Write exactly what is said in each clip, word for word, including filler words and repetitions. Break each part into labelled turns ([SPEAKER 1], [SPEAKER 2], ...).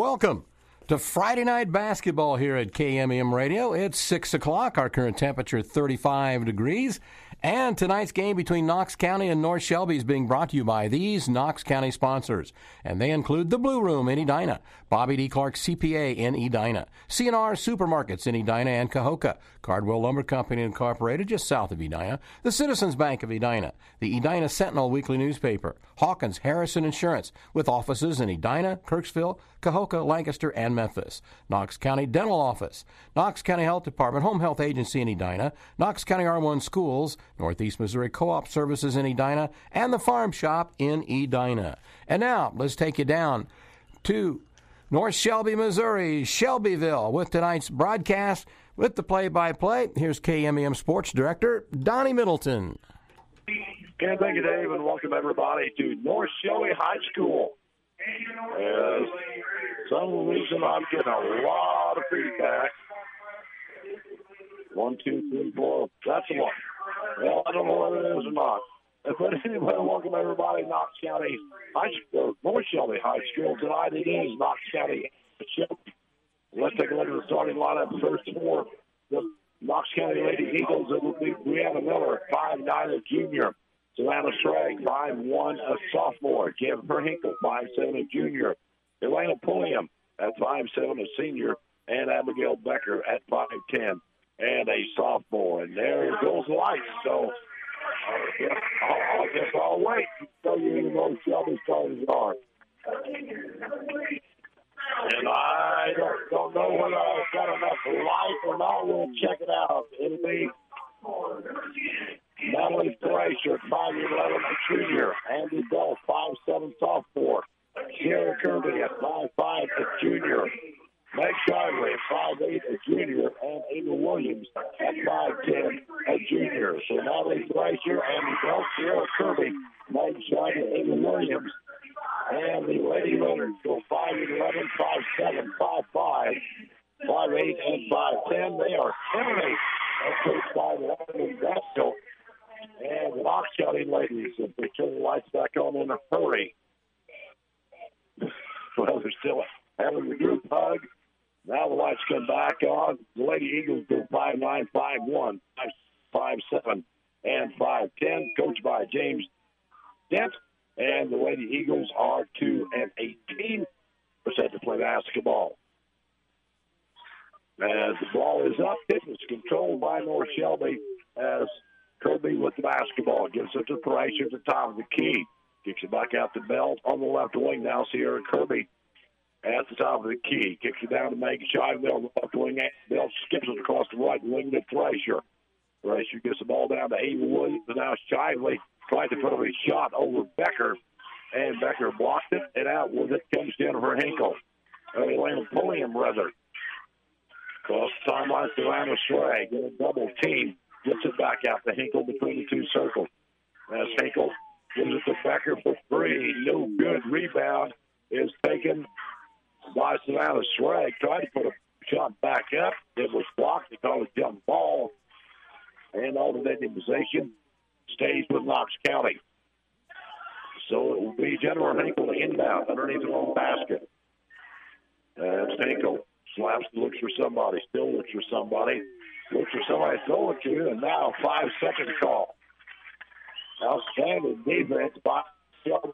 [SPEAKER 1] welcome to Friday Night Basketball here at K M E M Radio. It's six o'clock. Our current temperature thirty-five degrees. And tonight's game between Knox County and North Shelby is being brought to you by these Knox County sponsors. And they include the Blue Room in Edina, Bobby D. Clark C P A in Edina, C and R Supermarkets in Edina and Cahokia, Cardwell Lumber Company Incorporated just south of Edina, the Citizens Bank of Edina, the Edina Sentinel Weekly Newspaper, Hawkins Harrison Insurance with offices in Edina, Kirksville, Cahokia, Lancaster, and Memphis, Knox County Dental Office, Knox County Health Department, Home Health Agency in Edina, Knox County R one Schools, Northeast Missouri Co-op Services in Edina, and the Farm Shop in Edina. And now, let's take you down to North Shelby, Missouri, Shelbyville, with tonight's broadcast with the play-by-play. Here's K M E M Sports Director Donnie Middleton.
[SPEAKER 2] And thank you, Dave, and welcome everybody to North Shelby High School. As some reason I'm getting a lot of feedback. One, two, three, four. That's one. Well, I don't know whether it is or not. But anyway, welcome everybody to Knox County High School, North Shelby High School. Tonight it is Knox County Shelby. Let's take a look at the starting lineup first for the Knox County Lady Eagles. It will be Brianna Miller, five nine, a junior. Savannah Schrag, five one, a sophomore. Jennifer Hinkle, five seven, a junior. Elena Pulliam at five seven, a senior. And Abigail Becker at five ten. And a sophomore. And there goes the lights. So I guess I'll, I guess I'll wait to show you who those Shelby starters are. And I don't, don't know whether I've got enough light or not. We'll check it out. It'll be Natalie Thrasher, five eleven, a junior. Andy Bell, five seven, sophomore. Sierra Kirby at five five, a junior. Meg Shively at five eight, a junior, and Ava Williams at five ten, a junior. So Natalie Thrasher, Andy Bell, Sierra Kirby, Meg Shively, Ava Williams, and the Lady Leonards go five eleven, five seven, five five, five eight, and five ten. They are ten and eight. That's coached by Landon Gaskell. And the Knox County ladies, if they turn the lights back on in a hurry. Well, they're still having the group hug. Now the lights come back on. The Lady Eagles go five nine, five one, five five seven, and five ten, coached by James Dent. And the Lady Eagles are two and eighteen percent to play basketball. As the ball is up, it is controlled by North Shelby as Kirby with the basketball. Gives it to Thrasher at the top of the key. Kicks it back out to Belt on the left wing. Now Sierra Kirby at the top of the key. Kicks it down to Meg Shively on the left wing. Belt skips it across the right wing to Thrasher. Thrasher gets the ball down to Ava Williams. And now Shively tried to put up a shot over Becker. And Becker blocked it. And out with it comes Jennifer Hinkle. Uh, Elena Pulliam, rather. Across the timeline, Savannah Schrag in a double team. Gets it back out to Hinkle between the two circles. As Hinkle gives it to Becker for three. No good. Rebound is taken by Savannah Schrag. Tried to put a shot back up. It was blocked. They called it jump ball. And alternating possession stays with Knox County. So it will be Jennifer Hinkle inbound underneath the long basket. As Hinkle slaps, looks for somebody, still looks for somebody. Looks for somebody to throw it to, and now five-second call. Outstanding defense by Shelby.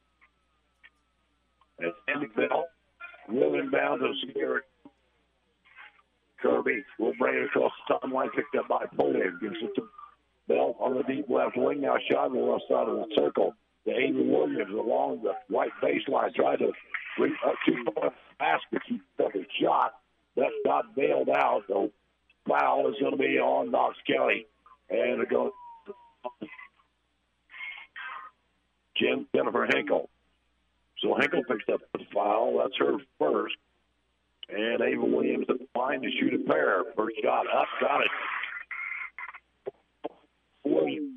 [SPEAKER 2] And Andy Bell will inbound to Sierra Kirby. Will bring it across the timeline, picked up by Pulliam. Gives it to Bell on the deep left wing. Now shot on the left side of the circle. To Amy Williams along the right baseline. Tried to reach up two points basket. He took a shot. That got bailed out. So foul is going to be on Knox County. And it goes Jim Jennifer Hinkle. So Hinkle picks up the foul. That's her first. And Ava Williams at the line to shoot a pair. First shot up, got it. Williams.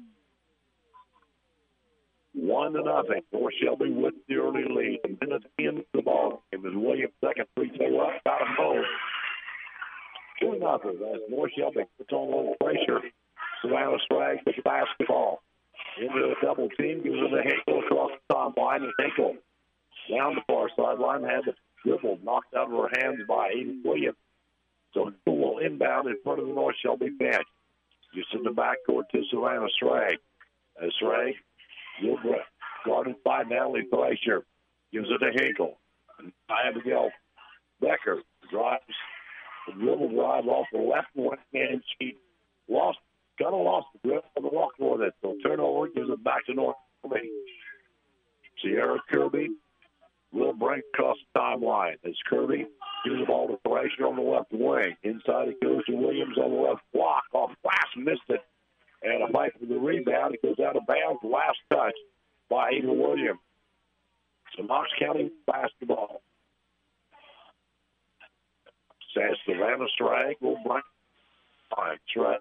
[SPEAKER 2] One to nothing. North Shelby with the early lead. A minute into the ball game as Williams' second free throw up, got him home. Two nothing as North Shelby puts on a little pressure. Savannah Schrag with the basketball. Into a double team, gives it a Hinkle across the top line, and Hinkle down the far sideline, had the dribbled, knocked out of her hands by Aiden Williams. So it will inbound in front of the North Shelby bench. Just in the backcourt to Savannah Schrag. As Schrag, guarded by Natalie Fleischer, gives it to Hinkle. And Abigail Becker drives the dribble drive off the left wing, and she lost, kind of lost the grip on the walk with it. So turnover gives it back to North Shelby. Sierra Kirby will bring across the timeline as Kirby gives the ball to Fleischer on the left wing. Inside it goes to Williams on the left block. Off glass, missed it. And a fight for the rebound. It goes out of bounds. Last touch by Ava Williams. So Knox County basketball. Says Savannah Strag will bring time. Strag.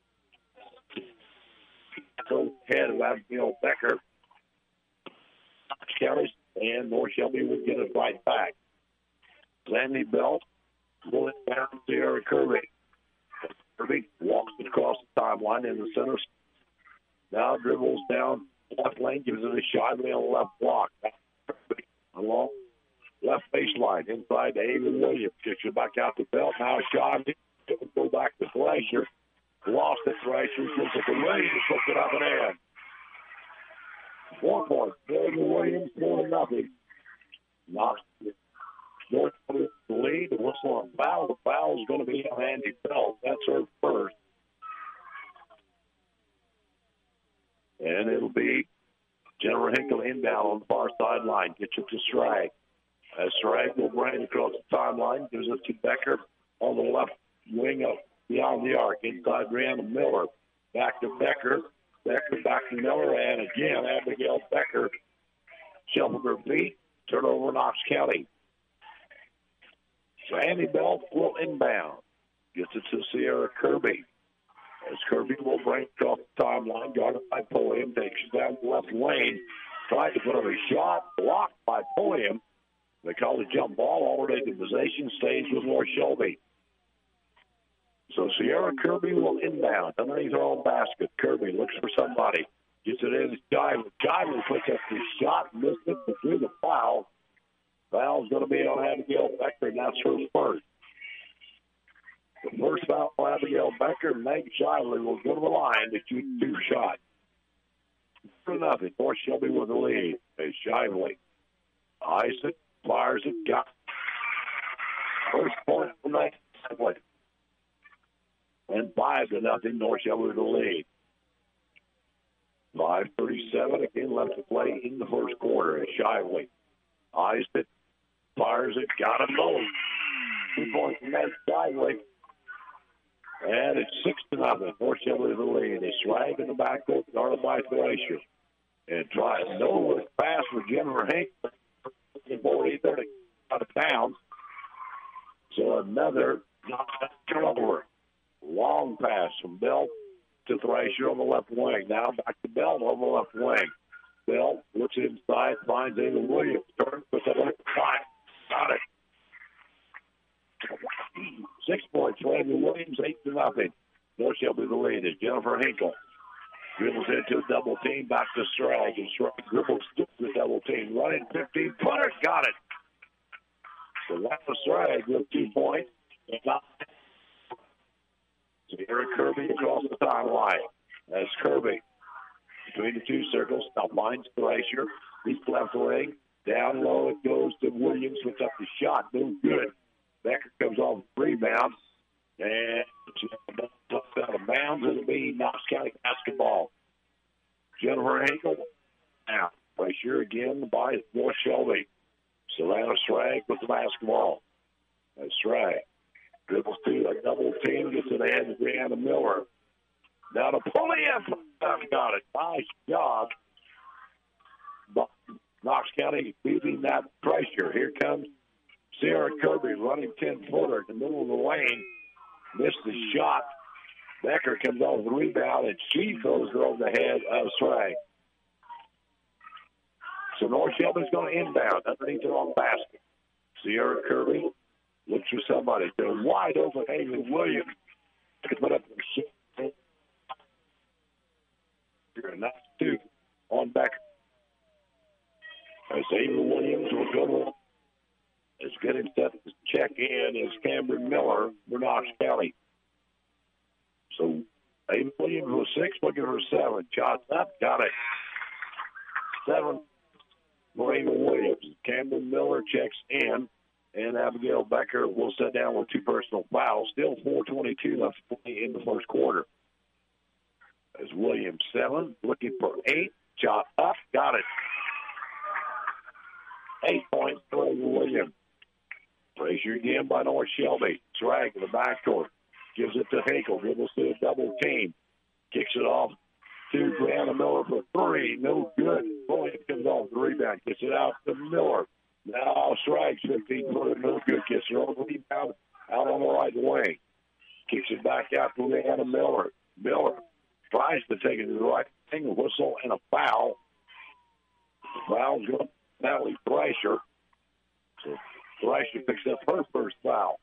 [SPEAKER 2] Go ahead of Abigail Becker. Knox County and North Shelby will get it right back. Sandy Belt will down to Sierra Kirby. Kirby walks it across the timeline in the center. Now dribbles down left lane, gives it a shot on the left block. Along left baseline, inside to Ava Williams. Kicks it back out the Belt. Now shot. Go back to Fleischer. Lost it. Fleischer gives it to Williams. Puts it up and in. One point. Ava Williams, four to nothing. Knocks North the lead. The whistle on foul. The foul is going to be on Andy Belt. That's her first. And it'll be Jennifer Hinkle inbound on the far sideline. Gets it to Strag. As Strag will bring it across the timeline. Gives it to Becker on the left wing up beyond the arc. Inside Brianna Miller. Back to Becker. Becker back to Miller. And again, Abigail Becker shuffled her feet. Turnover Knox County. So Andy Belt will inbound. Gets it to Sierra Kirby. As Kirby will bring it off the timeline, guarded by Pulliam, takes it down the left lane, tried to put up a shot, blocked by Pulliam. They call it jump ball, alternating possession, stays with North Shelby. So Sierra Kirby will inbound underneath her own basket. Kirby looks for somebody, gets it in. Guyver. Guyver puts up the shot, missed it, but threw the foul. Foul's going to be on Abigail Becker, and that's her first. The first foul for Abigail Becker, Meg Shively will go to the line to shoot two shots. For nothing, North Shelby with the lead. As Shively eyes it, fires it, got first point from Meg Shively. And five to nothing, North Shelby with the lead. five thirty-seven again left to play in the first quarter. As Shively eyes it, fires it, got him both. Two points from Meg Shively. And it's six to nothing. North Shelby with the lead. They swag in the backcourt, guarded by Fleischer. And tries no with pass for Jennifer Hank. forty thirty out of bounds. So another turnover. Long pass from Belt to Fleischer on the left wing. Now back to Belt on the left wing. Belt looks inside, finds Ava Williams. Turns, puts it on the side. Got it. Six points for Ava Williams, eight to nothing. North Shelby the lead is Jennifer Hinkle. Dribbles into a double team, back to Strag. And Strag dribbles to the double team. Running fifteen footers, got it. So that's for Strag with two points. Sierra Kirby across the timeline. That's Kirby between the two circles. Now finds Fleischer. Deep left wing. Down low it goes to Williams. Puts up the shot. No good. Becker comes off the rebound. And out of bounds. It'll be Knox County basketball. Jennifer Hinkle. Now, Fleischer again by North Shelby. Savannah Strag with the basketball. That's Strag. Dribbles to a double team. Gets it ahead to Brianna Miller. Now to Pulliam. Got it. Nice job. But Knox County beating that pressure. Here comes Sierra Kirby running ten-footer in the middle of the lane. Missed the shot. Becker comes off the rebound, and she throws her over the head of Strag. So North Shelby's going to inbound underneath the long basket. Sierra Kirby looks for somebody. They're wide open. Ava Williams to put up the shot. And that's two on Becker. As Ava Williams will go to It's Getting set to check in is Cameron Miller for Knox County. So Aiden Williams was six, looking for seven. Shots up, got it. Seven for Aiden Williams. Cameron Miller checks in, and Abigail Becker will sit down with two personal fouls. Still four twenty-two left to play in the first quarter. As Williams seven, looking for eight. Shot up, got it. Eight points for Aiden Williams. Frazier again by North Shelby. Drag to the backcourt. Gives it to Hinkle. Dribbles to a double team. Kicks it off to Brianna Miller for three. No good. Williams comes off the rebound. Gets it out to Miller. Now strikes fifteen footer. No good. Gets her own rebound out on the right wing. Kicks it back out to Brianna Miller. Miller tries to take it to the right thing. A whistle and a foul. The foul's going to Natalie Thrasher. So Thrasher picks up her first foul.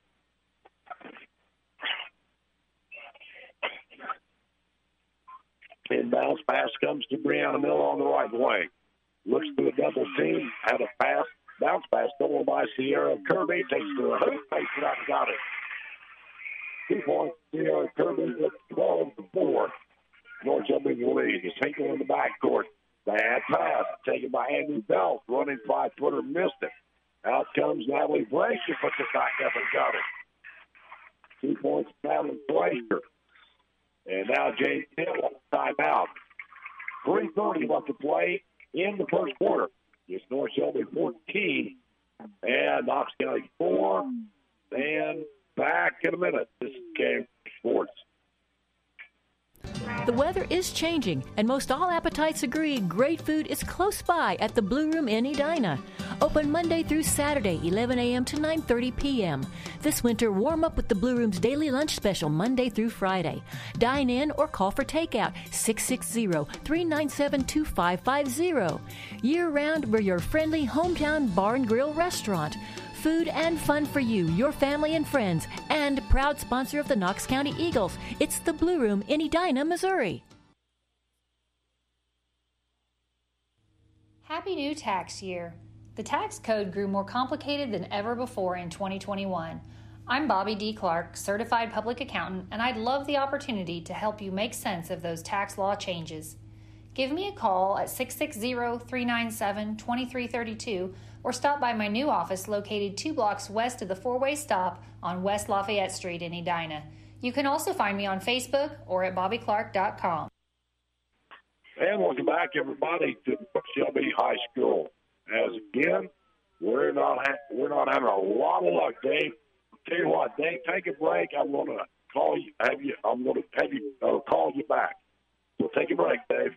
[SPEAKER 2] Inbounds pass comes to Brianna Miller on the right wing. Looks to a double team. Had a pass. Bounce pass stolen by Sierra Kirby. Takes to the hoop. Takes it out and got it. Two points. Sierra Kirby with twelve to four. North Shelby lead. He's taken in the backcourt. Bad pass. Taken by Andy Belt. Running five footer. Missed it. Out comes Natalie Frazier. Puts it back up and got it. Two points. Natalie Frazier. And now James Hill on timeout. three thirty left to play in the first quarter. It's North Shelby fourteen and Knox County four. And back in a minute. This is Game Sports.
[SPEAKER 3] The weather is changing, and most all appetites agree great food is close by at the Blue Room in Edina. Open Monday through Saturday, eleven a.m. to nine thirty p.m. This winter, warm up with the Blue Room's daily lunch special Monday through Friday. Dine in or call for takeout six six zero, three nine seven, two five five zero. Year-round, we're your friendly hometown bar and grill restaurant. Food and fun for you, your family and friends, and proud sponsor of the Knox County Eagles. It's the Blue Room in Edina, Missouri.
[SPEAKER 4] Happy new tax year. The tax code grew more complicated than ever before in twenty twenty-one. I'm Bobby D. Clark, certified public accountant, and I'd love the opportunity to help you make sense of those tax law changes. Give me a call at six six zero, three nine seven, two three three two or stop by my new office located two blocks west of the four-way stop on West Lafayette Street in Edina. You can also find me on Facebook or at bobby clark dot com.
[SPEAKER 2] And welcome back, everybody, to Shelby High School. As again, we're not ha- we're not having a lot of luck, Dave. Tell you what, Dave, take a break. I'm going to call you. Have you? I'm going to have you uh, call you back. So take a break, Dave.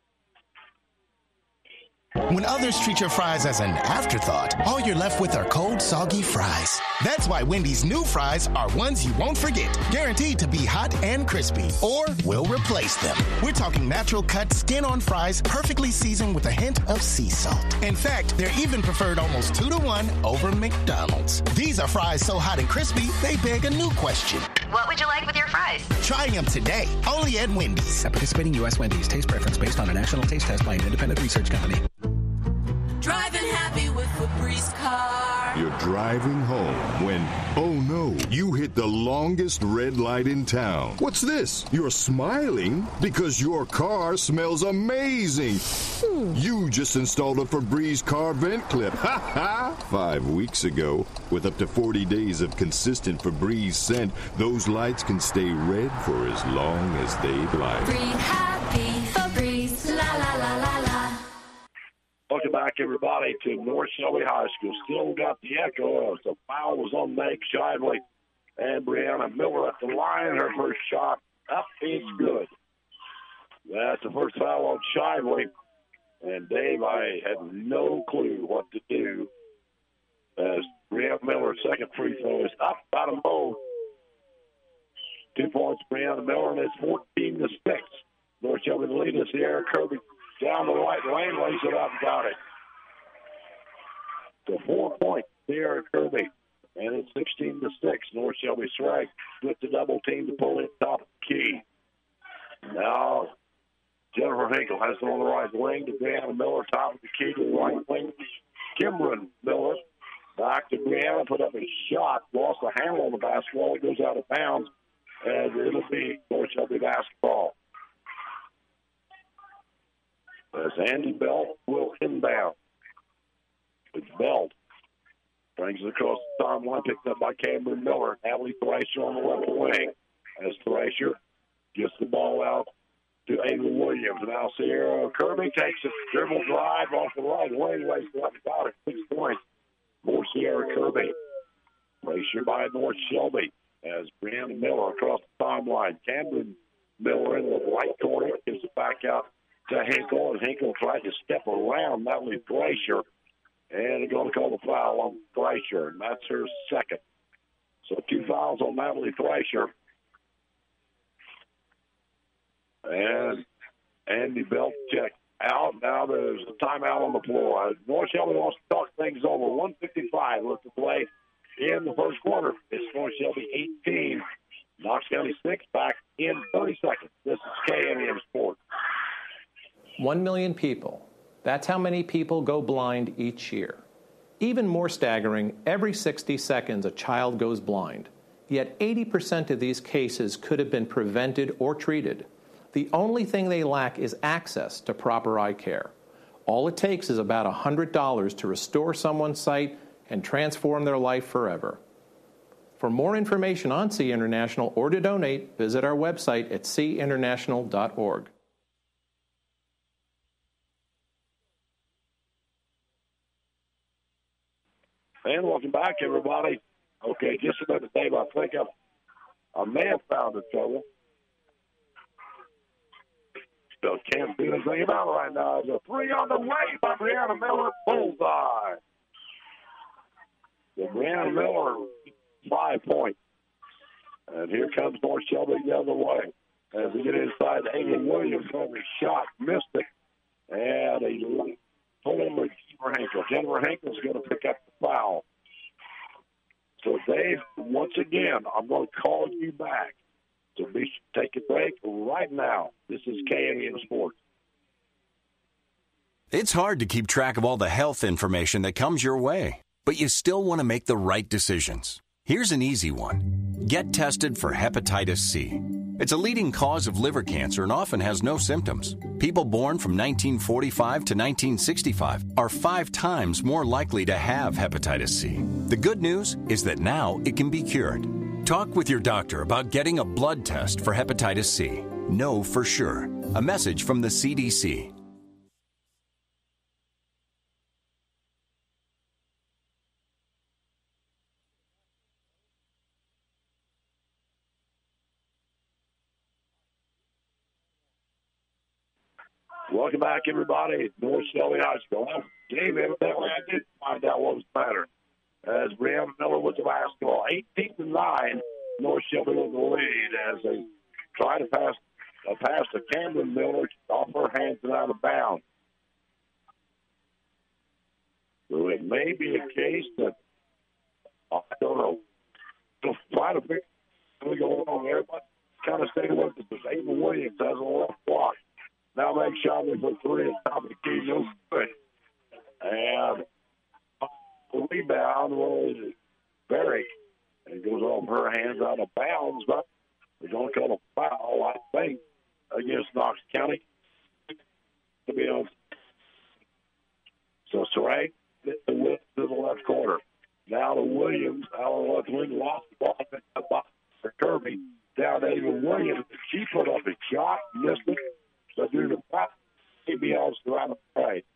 [SPEAKER 5] When others treat your fries as an afterthought, all you're left with are cold, soggy fries. That's why Wendy's new fries are ones you won't forget, guaranteed to be hot and crispy, or we'll replace them. We're talking natural cut, skin-on fries, perfectly seasoned with a hint of sea salt. In fact, they're even preferred almost two to one over McDonald's. These are fries so hot and crispy, they beg a new question.
[SPEAKER 6] What would you like with your fries?
[SPEAKER 5] Try them today, only at Wendy's.
[SPEAKER 7] At participating U S Wendy's, taste preference based on a national taste test by an independent research company.
[SPEAKER 8] Driving happy with Febreze car.
[SPEAKER 9] You're driving home when, oh no, you hit the longest red light in town. What's this? You're smiling because your car smells amazing. Hmm. You just installed a Febreze car vent clip. Ha ha! Five weeks ago. With up to forty days of consistent Febreze scent, those lights can stay red for as long as they'd like.
[SPEAKER 8] Breathe happy, Febreze, la la la la la.
[SPEAKER 2] Welcome back, everybody, to North Shelby High School. Still got the echo. The foul was on Meg Shively. And Brianna Miller at the line. Her first shot up is good. That's the first foul on Shively. And, Dave, I had no clue what to do. As Brianna Miller's second free throw is up by the low. Two points, Brianna Miller, and it's fourteen to six. North Shelby lead is Sierra Kirby. Down the right lane, lays it up and got it. So four points, Sierra Kirby. And it's sixteen to six. North Shelby strike with the double team to pull in top of the key. Now, Jennifer Hinkle has it on the right wing to Brianna Miller, top of the key to the right wing. Kimberly Miller back Back to Brianna, put up a shot, lost the handle on the basketball. It goes out of bounds, and it'll be North Shelby basketball. As Andy Belt will inbound. It's Belt. Brings it across the timeline, picked up by Cameron Miller. Natalie Thrasher on the left wing. As Thrasher gets the ball out to Ava Williams. Now Sierra Kirby takes a dribble drive off the right wing, lays left about it. Six points for Sierra Kirby. Thrasher by North Shelby. As Brianna Miller across the timeline. Cameron Miller in the right corner. Gives it back out to Hinkle, and Hinkle tried to step around Natalie Thrasher, and they're going to call the foul on Thrasher, and that's her second. So two fouls on Natalie Thrasher. And Andy Belt check out. Now there's a timeout on the floor. North Shelby wants to talk things over. one fifty-five left to play in the first quarter. It's North Shelby eighteen, Knox County six, back in thirty seconds. This is K M E M Sports.
[SPEAKER 10] One million people. That's how many people go blind each year. Even more staggering, every sixty seconds a child goes blind. Yet eighty percent of these cases could have been prevented or treated. The only thing they lack is access to proper eye care. All it takes is about one hundred dollars to restore someone's sight and transform their life forever. For more information on See International or to donate, visit our website at see international dot org.
[SPEAKER 2] And welcome back, everybody. Okay, just another day, I think I've, a man found in trouble. Still can't do anything about it right now. There's a three on the way by Brianna Miller. Bullseye. The Brianna Miller, five points. And here comes North Shelby the other way. As we get inside, Amy Williams over shot, missed it. And a pull in with Jennifer Hinkle. Jennifer Hinkle's going to pick up the foul. So, Dave, once again, I'm going to call you back. So be take a break right now. This is K M E M Sports.
[SPEAKER 11] It's hard to keep track of all the health information that comes your way, but you still want to make the right decisions. Here's an easy one. Get tested for hepatitis C. It's a leading cause of liver cancer and often has no symptoms. People born from nineteen forty-five to nineteen sixty-five are five times more likely to have hepatitis C. The good news is that now it can be cured. Talk with your doctor about getting a blood test for hepatitis C. Know for sure. A message from the C D C.
[SPEAKER 2] Welcome back, everybody. North Shelby High School. Game evidently I did find out what was better. As Brianna Miller with the basketball, eighteen to nine. North Shelby with the lead as they try to pass a pass to Cameron Miller off her hands and out of bounds. So it may be a case that I don't know. Just try to figure what's going on there, but kind of stay with it. Because Ava Williams has a left block. Now make shot for three at top of the key. No good. And the rebound was Barrick. And it goes off her hands out of bounds, but they're going to call a foul, I think, against Knox County. To be honest. So Saray gets the width to the left corner. Now to Williams, out on the left wing, lost the ball, picked up by Kirby. Down to Ava Williams. She put up a shot, missed it. So due to that, he be able to run the right.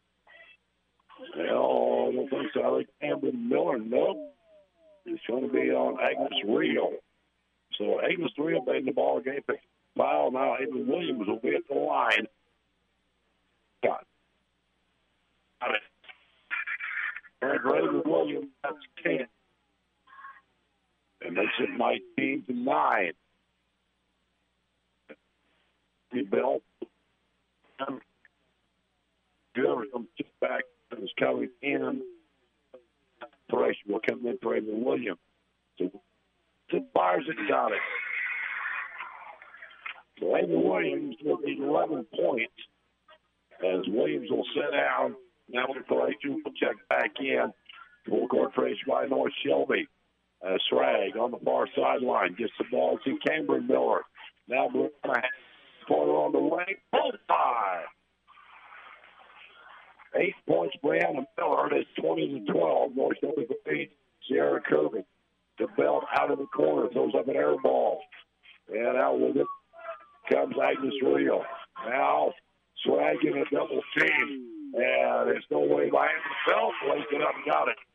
[SPEAKER 2] Well, I don't think so. I think Cameron Miller, no. It's going to be on Agnes Rio. So Agnes Rio made the ball game, picked the foul. Now Ava Williams will be at the line. Got it. And Ava Williams, that's ten. It makes it nineteen to nine. The belt. Whoever comes back is coming in. Thresh will come in for Ava Williams. So the Fires it got it. So Ava Williams will be eleven points as Williams will sit down. Now the Thresh will check back in. Full court race by North Shelby. Uh, Srag on the far sideline gets the ball to Cameron Miller. Now Brianna corner on the wing. Bullseye. Eight points, Brianna Miller. It's twenty to twelve. North Shelby leads Sierra Kirby. The belt out of the corner. Throws up an air ball. And out with it comes Agnes Real. Now Srag in a double team. And there's no way by the belt. Lays it up and got it.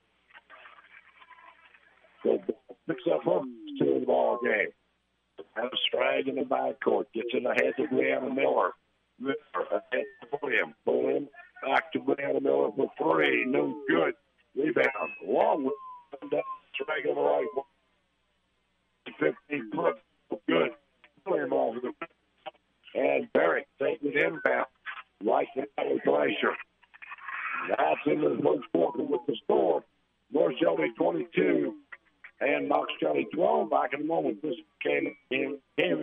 [SPEAKER 2] So picks up her two in the ball game. Has Srag in the backcourt. Gets in the head to Brianna Miller. Miller ahead to William. William back to Brianna Miller for three. No good. Rebound. Long with Srag on the right. fifteen foot. Good. William over the and Barrett taking it inbound. Right to the pressure. That's into the first quarter with the score. North Shelby twenty-two and Knox County twelve. Back in a moment. This came in. Came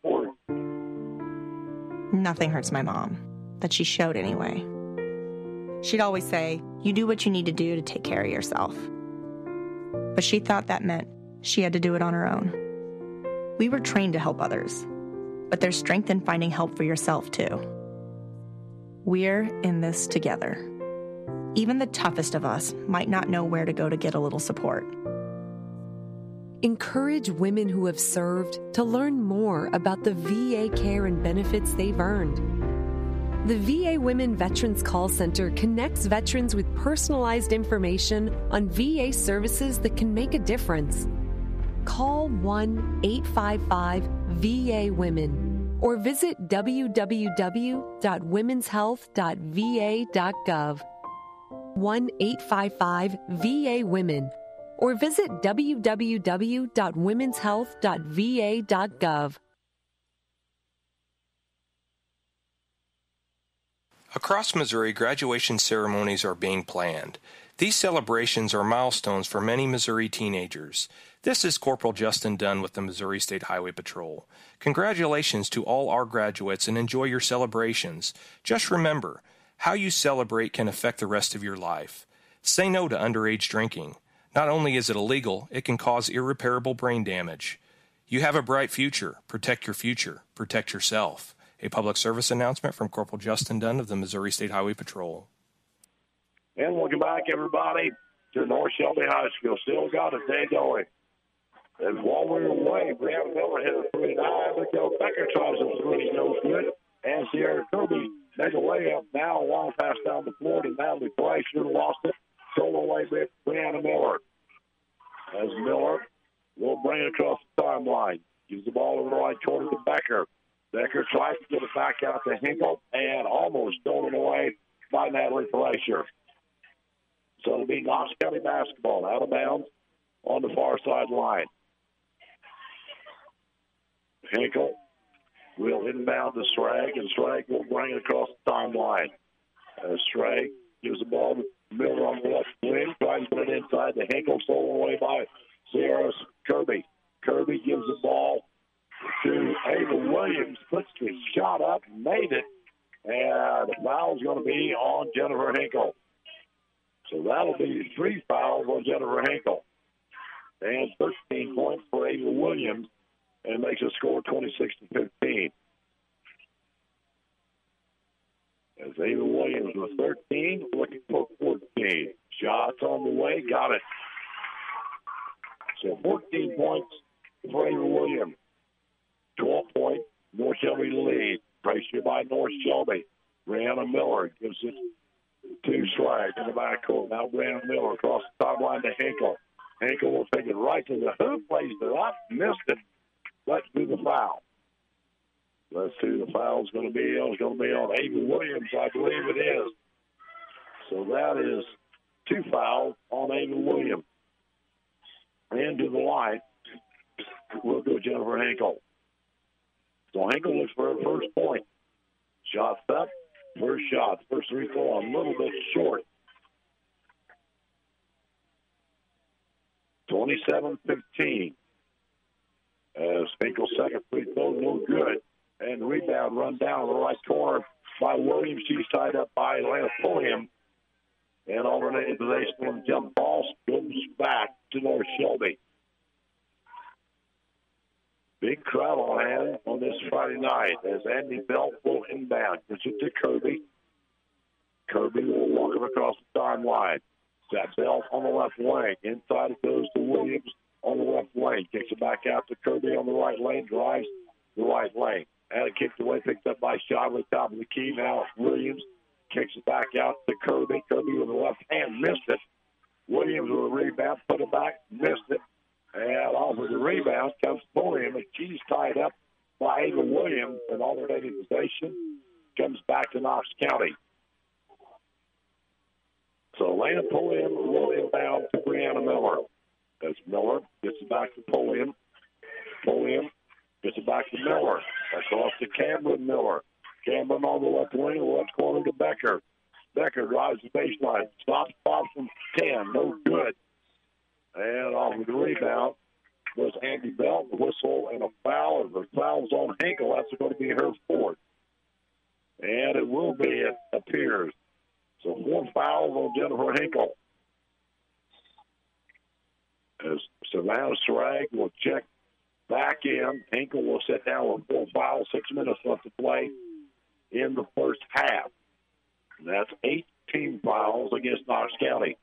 [SPEAKER 2] in.
[SPEAKER 12] Nothing hurts my mom. That she showed anyway. She'd always say, you do what you need to do to take care of yourself. But she thought that meant she had to do it on her own. We were trained to help others, but there's strength in finding help for yourself too. We're in this together. Even the toughest of us might not know where to go to get a little support.
[SPEAKER 13] Encourage women who have served to learn more about the V A care and benefits they've earned. The V A Women Veterans Call Center connects veterans with personalized information on V A services that can make a difference. Call one eight five five V A Women or visit w w w dot women's health dot v a dot gov. one eight five five V A Women or visit w w w dot women's health dot v a dot gov.
[SPEAKER 14] Across Missouri, graduation ceremonies are being planned. These celebrations are milestones for many Missouri teenagers. This is Corporal Justin Dunn with the Missouri State Highway Patrol. Congratulations to all our graduates and enjoy your celebrations. Just remember, how you celebrate can affect the rest of your life. Say no to underage drinking. Not only is it illegal, it can cause irreparable brain damage. You have a bright future. Protect your future. Protect yourself. A public service announcement from Corporal Justin Dunn of the Missouri State Highway Patrol.
[SPEAKER 2] And welcome back, everybody, to North Shelby High School. Still got a day going. And while we're away, Brianna Miller hit a three nine. Miguel Becker tries a three, no good. And Sierra Kirby made a layup now. A long pass down the floor to Natalie Price. Should have lost it. Stole away with Brianna Miller. As Miller will bring it across the timeline. Gives the ball over the right corner to Becker. Becker tries to get it back out to Hinkle and almost stolen away by Natalie Fleischer. So it'll be Knox County basketball out of bounds on the far side line. Hinkle will inbound to Srag, and Srag will bring it across the timeline. As Srag gives the ball to Miller on the left wing, tries to put it inside to Hinkle, stolen away by Sierra Kirby. Kirby gives the ball to Ava Williams, puts the shot up, made it, and the foul's going to be on Jennifer Hinkle. So that'll be three fouls on Jennifer Hinkle. And thirteen points for Ava Williams, and makes a score twenty-six to fifteen. As Ava Williams with thirteen, looking for fourteen. Shots on the way, got it. So fourteen points for Ava Williams. twelve point, North Shelby lead. Pressure by North Shelby. Brianna Miller gives it to Srag in the backcourt. Now Brianna Miller across the top line to Hinkle. Hinkle will take it right to the hoop, plays it up, missed it. Let's do the foul. Let's see who the foul's going to be. It's going to be on Ava Williams, I believe it is. So that is two fouls on Ava Williams. Into the line, we'll go Jennifer Hinkle. So Hinkle looks for her first point. Shots up. First shot. First three throw a little bit short. twenty-seven fifteen. As Hinkle's second free throw, no good. And the rebound run down the right corner by Williams. She's tied up by Lance Pulliam. And alternating possession on the jump ball. toss goes back to North Shelby. Big crowd on hand on this Friday night as Andy Belt will inbound. Gives it to Kirby. Kirby will walk him across the timeline. That Belt on the left wing. Inside it goes to Williams on the left lane. Kicks it back out to Kirby on the right lane. Drives the right lane. And it kicked away, picked up by Shively, top of the key. Now Williams kicks it back out to Kirby. Kirby with the left hand, missed it. Williams with a rebound, put it back, missed it. And off of the rebound comes Pulliam, and she's tied up by Ava Williams. And alternating possession comes back to Knox County. So Lana Pulliam will inbound to Brianna Miller. As Miller gets it back to Pulliam. Pulliam gets it back to Miller. Across to Cameron Miller. Cameron on the left wing, the left corner to Becker. Becker drives the baseline. Stops, pops from ten. No good. And off with the rebound was Andy Bell. The whistle and a foul. The foul's on Hinkle. That's going to be her fourth. And it will be, it appears. So four fouls on Jennifer Hinkle. As Savannah Schrag will check back in. Hinkle will sit down with four fouls. Six minutes left to play in the first half. And that's eighteen fouls against Knox County.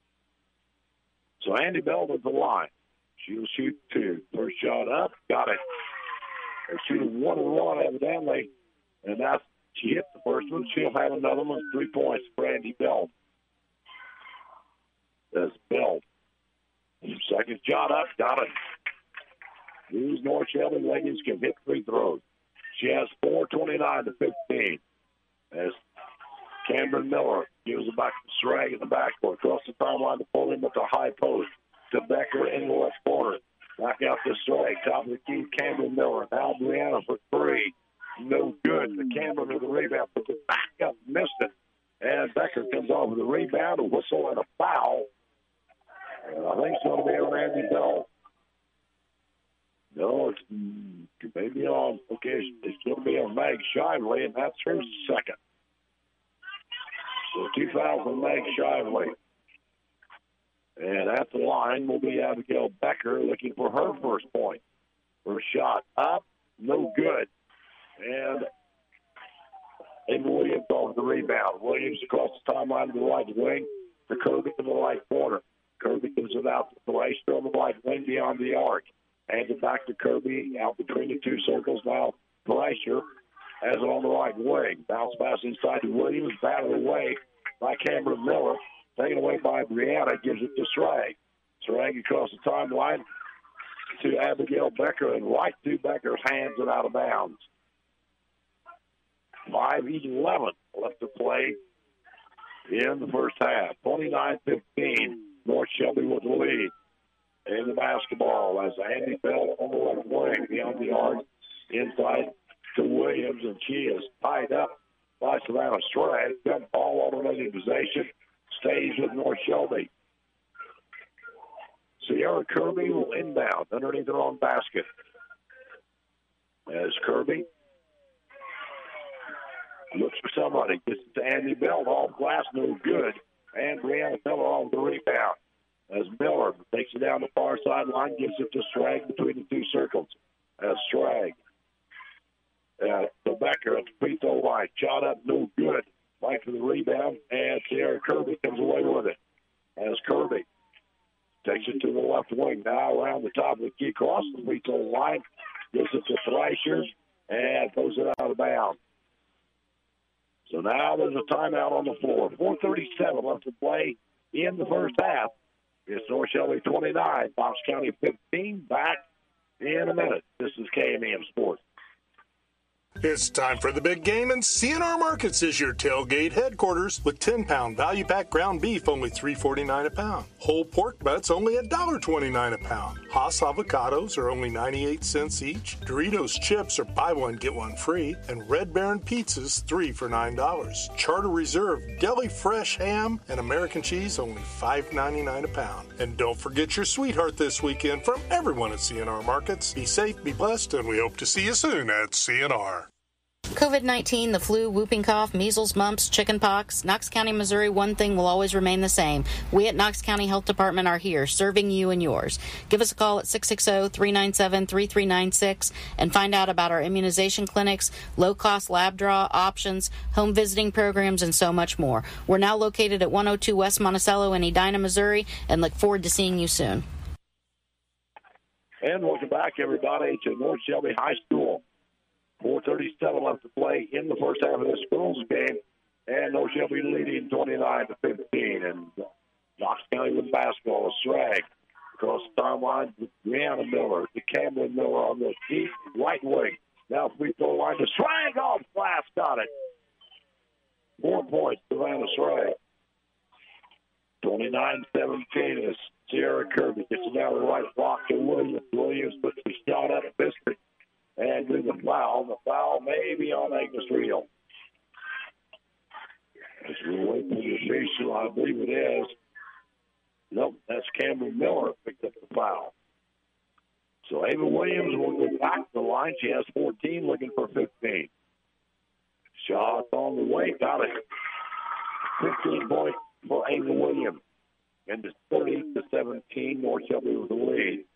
[SPEAKER 2] So Andy Bell with the line. She'll shoot two. First shot up, got it. They're shooting one and one evidently, and that's she hit the first one. She'll have another one. Three points for Andy Bell. That's Bell. Second shot up, got it. These North Shelby ladies can hit free throws. She has four twenty-nine to fifteen. As Cameron Miller gives it back to Schrag in the backcourt. Across the timeline to pull him at the high post. To Becker in the left corner. Back out to Schrag. Top of the key, Cameron Miller. Now Brianna for three. No good. The Cameron with the rebound. Puts it back up. Missed it. And Becker comes off with a rebound, a whistle, and a foul. And I think it's going to be on Andy Bell. No, it's maybe on, okay, it's going to be on Mag Shively, and that's her second. So two fouls on Mag Shively. And at the line will be Abigail Becker looking for her first point. First shot up, no good. And Ava Williams off the rebound. Williams across the timeline to the right wing to Kirby to the right corner. Kirby gives it out to Thrasher on the right wing beyond the arc. Hands it back to Kirby out between the two circles. Now Thrasher has it on the right wing. Bounce pass inside to Williams. Batted away by Cameron Miller. Taken away by Brianna. Gives it to Schrag. Schrag across the timeline to Abigail Becker and right to Becker's hands and out of bounds. five eleven left to play in the first half. twenty-nine fifteen. North Shelby with the lead in the basketball as Andy Bell on the left wing beyond the arc inside to Williams, and she is tied up by Savannah Schrag. Got ball alternating possession. Stays with North Shelby. Sierra Kirby will inbound underneath her own basket. As Kirby looks for somebody. Gets it to Andy Bell. Off glass, no good. And Brianna Miller on the rebound. As Miller takes it down the far sideline, gives it to Schrag between the two circles. As Schrag. Uh, to Becker at the free throw line. Shot up, no good. Fight for the rebound, and Sierra Kirby comes away with it. As Kirby takes it to the left wing. Now around the top of the key, across the free throw line. Gives it to Thrasher, and throws it out of bounds. So now there's a timeout on the floor. four thirty-seven left to play in the first half. It's North Shelby twenty-nine, Knox County fifteen. Back in a minute. This is K M E M Sports.
[SPEAKER 15] It's time for the big game, and C N R Markets is your tailgate headquarters with ten pound value pack ground beef only three forty-nine a pound. Whole pork butts only one dollar twenty-nine a pound. Haas avocados are only ninety-eight cents each. Doritos chips are buy one get one free, and Red Baron pizzas three for nine dollars. Charter Reserve deli fresh ham and American cheese only five ninety-nine a pound. And don't forget your sweetheart this weekend from everyone at C N R Markets. Be safe, be blessed, and we hope to see you soon at C N R.
[SPEAKER 16] COVID nineteen, the flu, whooping cough, measles, mumps, chicken pox. Knox County, Missouri, one thing will always remain the same. We at Knox County Health Department are here, serving you and yours. Give us a call at six six zero, three nine seven, three three nine six and find out about our immunization clinics, low-cost lab draw options, home visiting programs, and so much more. We're now located at one oh two West Monticello in Edina, Missouri, and look forward to seeing you soon.
[SPEAKER 2] And welcome back, everybody, to North Shelby High School. four thirty-seven left to play in the first half of this girls game. And North Shelby leading twenty-nine to fifteen. And Knox County with basketball. Srag across the timeline with Brianna Miller to Cameron Miller on the deep right wing. Now free throw line to Srag off glass. Got it. Four points, Savannah Srag. twenty-nine seventeen is Sierra Kirby. Gets it down the right block to Williams. Williams puts the shot up, missed it. And with the foul, the foul may be on Agnes Reel. As we wait for the official, I believe it is. Nope, that's Cameron Miller picked up the foul. So Ava Williams will go back to the line. She has fourteen, looking for fifteen. Shot on the way, got it. fifteen points for Ava Williams. And it's thirty to seventeen, North Shelby with the lead.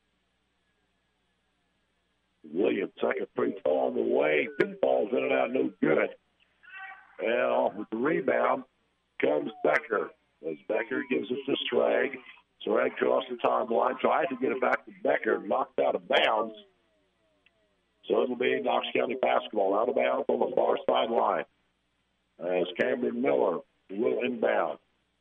[SPEAKER 2] Williams, second free throw on the way. Big ball's in and out, no good. And off with the rebound comes Becker. As Becker gives it to Srag. Srag across the timeline, tried to get it back to Becker, knocked out of bounds. So it'll be Knox County basketball out of bounds on the far sideline. As Cameron Miller will inbound.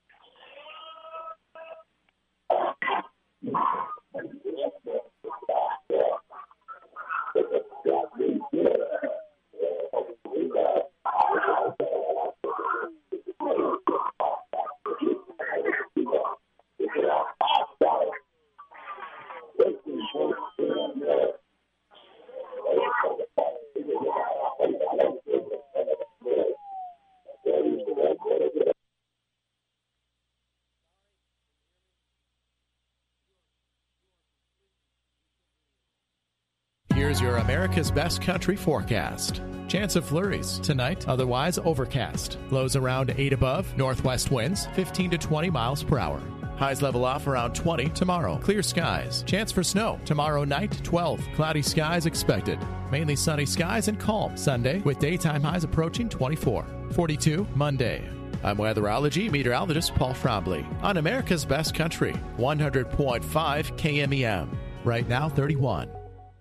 [SPEAKER 17] Here's your America's Best Country forecast. Chance of flurries tonight, otherwise overcast. Lows around eight above, northwest winds fifteen to twenty miles per hour. Highs level off around twenty tomorrow. Clear skies. Chance for snow tomorrow night, twelve. Cloudy skies expected. Mainly sunny skies and calm Sunday with daytime highs approaching twenty-four. forty-two Monday. I'm weatherology meteorologist Paul Frobley on America's Best Country, one hundred point five K M E M. Right now, thirty-one.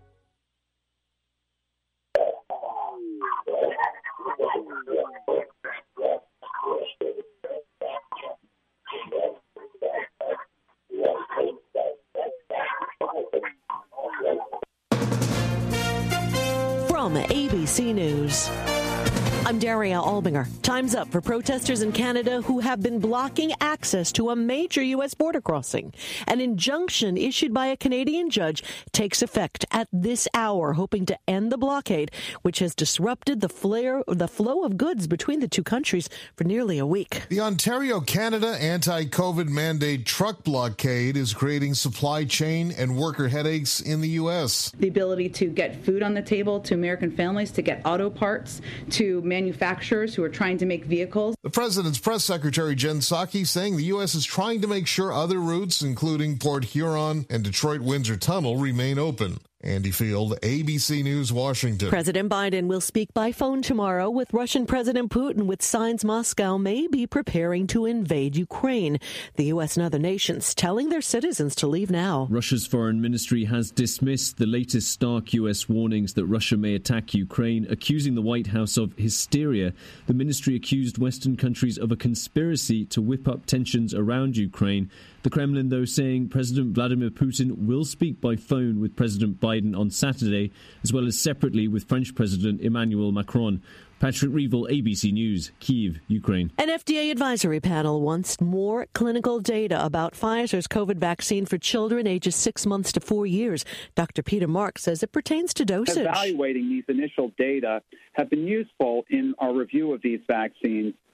[SPEAKER 18] From A B C News, I'm Daria Albinger. Time's up for protesters in Canada who have been blocking access to a major U S border crossing. An injunction issued by a Canadian judge takes effect at this hour, hoping to end the blockade, which has disrupted the, flare, the flow of goods between the two countries for nearly a week.
[SPEAKER 19] The Ontario Canada anti-COVID mandate truck blockade is creating supply chain and worker headaches in the U S.
[SPEAKER 20] The ability to get food on the table to American families, to get auto parts, to manufacturers who are trying to make vehicles.
[SPEAKER 19] The president's press secretary, Jen Psaki, saying the U S is trying to make sure other routes, including Port Huron and Detroit-Windsor Tunnel, remain open. Andy Field, A B C News, Washington.
[SPEAKER 18] President Biden will speak by phone tomorrow with Russian President Putin, with signs Moscow may be preparing to invade Ukraine. The U S and other nations telling their citizens to leave now.
[SPEAKER 21] Russia's foreign ministry has dismissed the latest stark U S warnings that Russia may attack Ukraine, accusing the White House of hysteria. The ministry accused Western countries of a conspiracy to whip up tensions around Ukraine. The Kremlin, though, saying President Vladimir Putin will speak by phone with President Biden on Saturday, as well as separately with French President Emmanuel Macron. Patrick Reevell, A B C News, Kyiv, Ukraine.
[SPEAKER 18] An F D A advisory panel wants more clinical data about Pfizer's COVID vaccine for children ages six months to four years. Doctor Peter Mark says it pertains to dosage.
[SPEAKER 22] Evaluating these initial data have been useful in our review of these vaccines.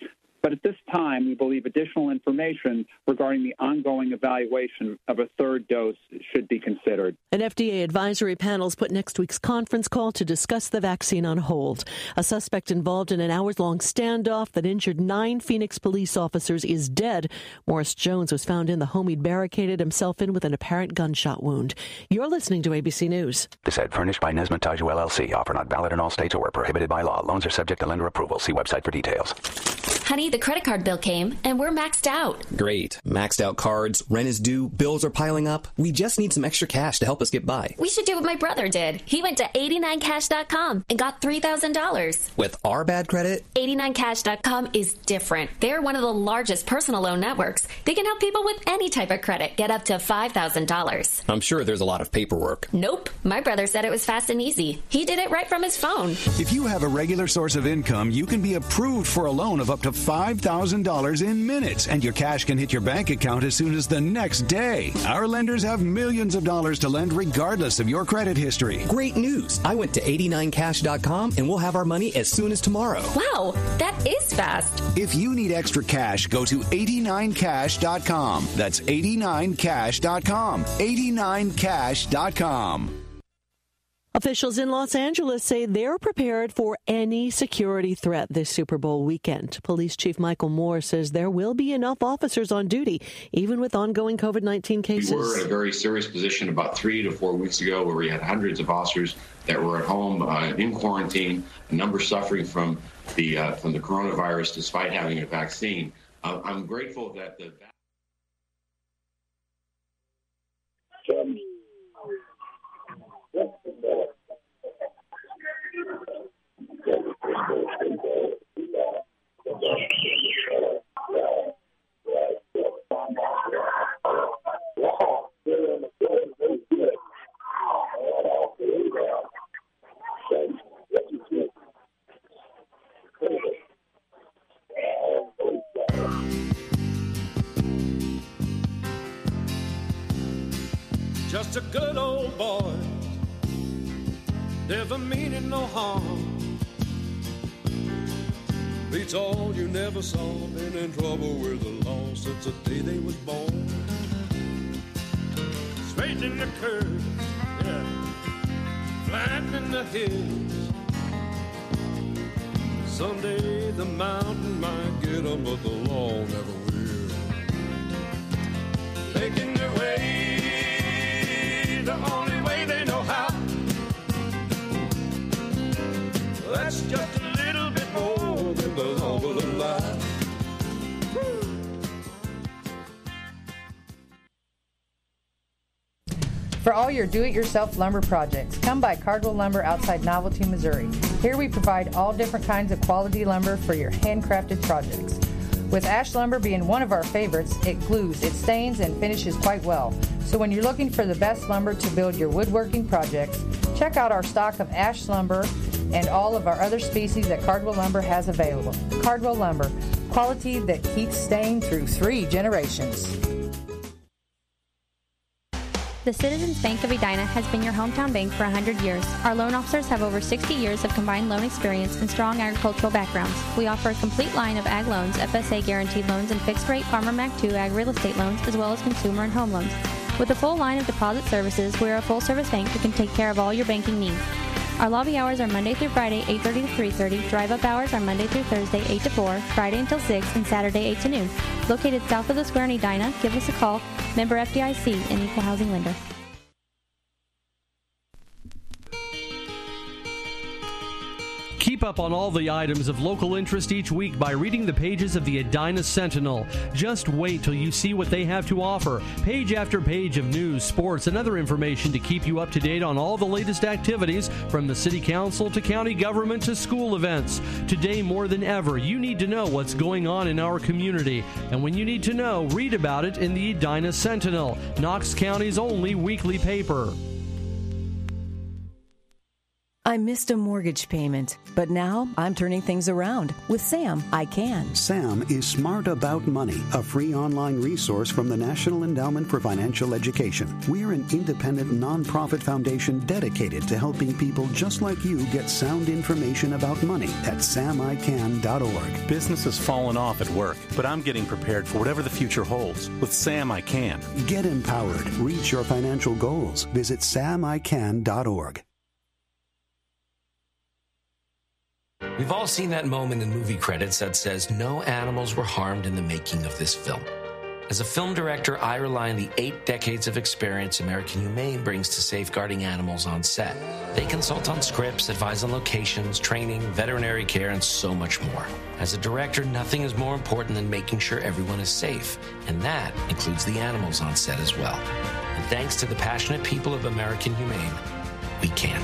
[SPEAKER 1] But at this time, we believe additional information regarding the ongoing evaluation of a third dose should be considered.
[SPEAKER 18] An F D A advisory panel's put next week's conference call to discuss the vaccine on hold. A suspect involved in an hours-long standoff that injured nine Phoenix police officers is dead. Morris Jones was found in the home he'd barricaded himself in with an apparent gunshot wound. You're listening to A B C News.
[SPEAKER 7] This ad furnished by Nesmith Taiju L L C. Offer not valid in all states or where prohibited by law. Loans are subject to lender approval. See website for details.
[SPEAKER 8] Honey, the credit card bill came, and we're maxed out.
[SPEAKER 22] Great. Maxed out cards, rent is due, bills are piling up. We just need some extra cash to help us get by.
[SPEAKER 8] We should do what my brother did. He went to eighty-nine cash dot com and got three thousand dollars.
[SPEAKER 22] With our bad credit?
[SPEAKER 8] eighty-nine cash dot com is different. They're one of the largest personal loan networks. They can help people with any type of credit get up to five thousand dollars.
[SPEAKER 22] I'm sure there's a lot of paperwork.
[SPEAKER 8] Nope. My brother said it was fast and easy. He did it right from his phone.
[SPEAKER 23] If you have a regular source of income, you can be approved for a loan of up to five thousand dollars in minutes, and your cash can hit your bank account as soon as the next day. Our lenders have millions of dollars to lend regardless of your credit history.
[SPEAKER 22] Great news. I went to eighty-nine cash dot com and we'll have our money as soon as tomorrow.
[SPEAKER 8] Wow, that is fast.
[SPEAKER 23] If you need extra cash, go to eighty-nine cash dot com. That's eighty-nine cash dot com. eighty-nine cash dot com.
[SPEAKER 18] Officials in Los Angeles say they're prepared for any security threat this Super Bowl weekend. Police Chief Michael Moore says there will be enough officers on duty, even with ongoing COVID nineteen cases.
[SPEAKER 24] We were in a very serious position about three to four weeks ago where we had hundreds of officers that were at home uh, in quarantine, a number suffering from the uh, from the coronavirus despite having a vaccine. Uh, I'm grateful that the
[SPEAKER 2] Um,
[SPEAKER 25] Just a good old boy, never meaning no harm. Beats all you never saw, been in trouble with the law since the day they was born. Straight in the curve, yeah, flat in the hills. Someday the mountain might get 'em, but the law never will. Making their way the only way they know how. That's just a little bit more than the law will allow.
[SPEAKER 26] For all your do-it-yourself lumber projects, come by Cardwell Lumber outside Novelty, Missouri. Here we provide all different kinds of quality lumber for your handcrafted projects. With ash lumber being one of our favorites, it glues, it stains, and finishes quite well. So when you're looking for the best lumber to build your woodworking projects, check out our stock of ash lumber and all of our other species that Cardwell Lumber has available. Cardwell Lumber, quality that keeps staying through three generations.
[SPEAKER 27] The Citizens Bank of Edina has been your hometown bank for one hundred years. Our loan officers have over sixty years of combined loan experience and strong agricultural backgrounds. We offer a complete line of ag loans, F S A guaranteed loans, and fixed-rate Farmer Mac two ag real estate loans, as well as consumer and home loans. With a full line of deposit services, we are a full-service bank that can take care of all your banking needs. Our lobby hours are Monday through Friday, eight thirty to three thirty. Drive-up hours are Monday through Thursday, eight to four, Friday until six, and Saturday, eight to noon. Located south of the square in Edina, give us a call. Member F D I C, an equal housing lender.
[SPEAKER 28] Keep up on all the items of local interest each week by reading the pages of the Edina Sentinel. Just wait till you see what they have to offer. Page after page of news, sports, and other information to keep you up to date on all the latest activities from the city council to county government to school events. Today, more than ever, you need to know what's going on in our community. And when you need to know, read about it in the Edina Sentinel, Knox County's only weekly paper.
[SPEAKER 3] I missed a mortgage payment, but now I'm turning things around. With Sam, I can.
[SPEAKER 4] Sam is Smart About Money, a free online resource from the National Endowment for Financial Education. We're an independent nonprofit foundation dedicated to helping people just like you get sound information about money at sam i can dot org.
[SPEAKER 5] Business has fallen off at work, but I'm getting prepared for whatever the future holds. With Sam, I can.
[SPEAKER 4] Get empowered. Reach your financial goals. Visit sam i can dot org.
[SPEAKER 6] We've all seen that moment in movie credits that says no animals were harmed in the making of this film. As a film director, I rely on the eight decades of experience American Humane brings to safeguarding animals on set. They consult on scripts, advise on locations, training, veterinary care, and so much more. As a director, nothing is more important than making sure everyone is safe, and that includes the animals on set as well. And thanks to the passionate people of American Humane, we can.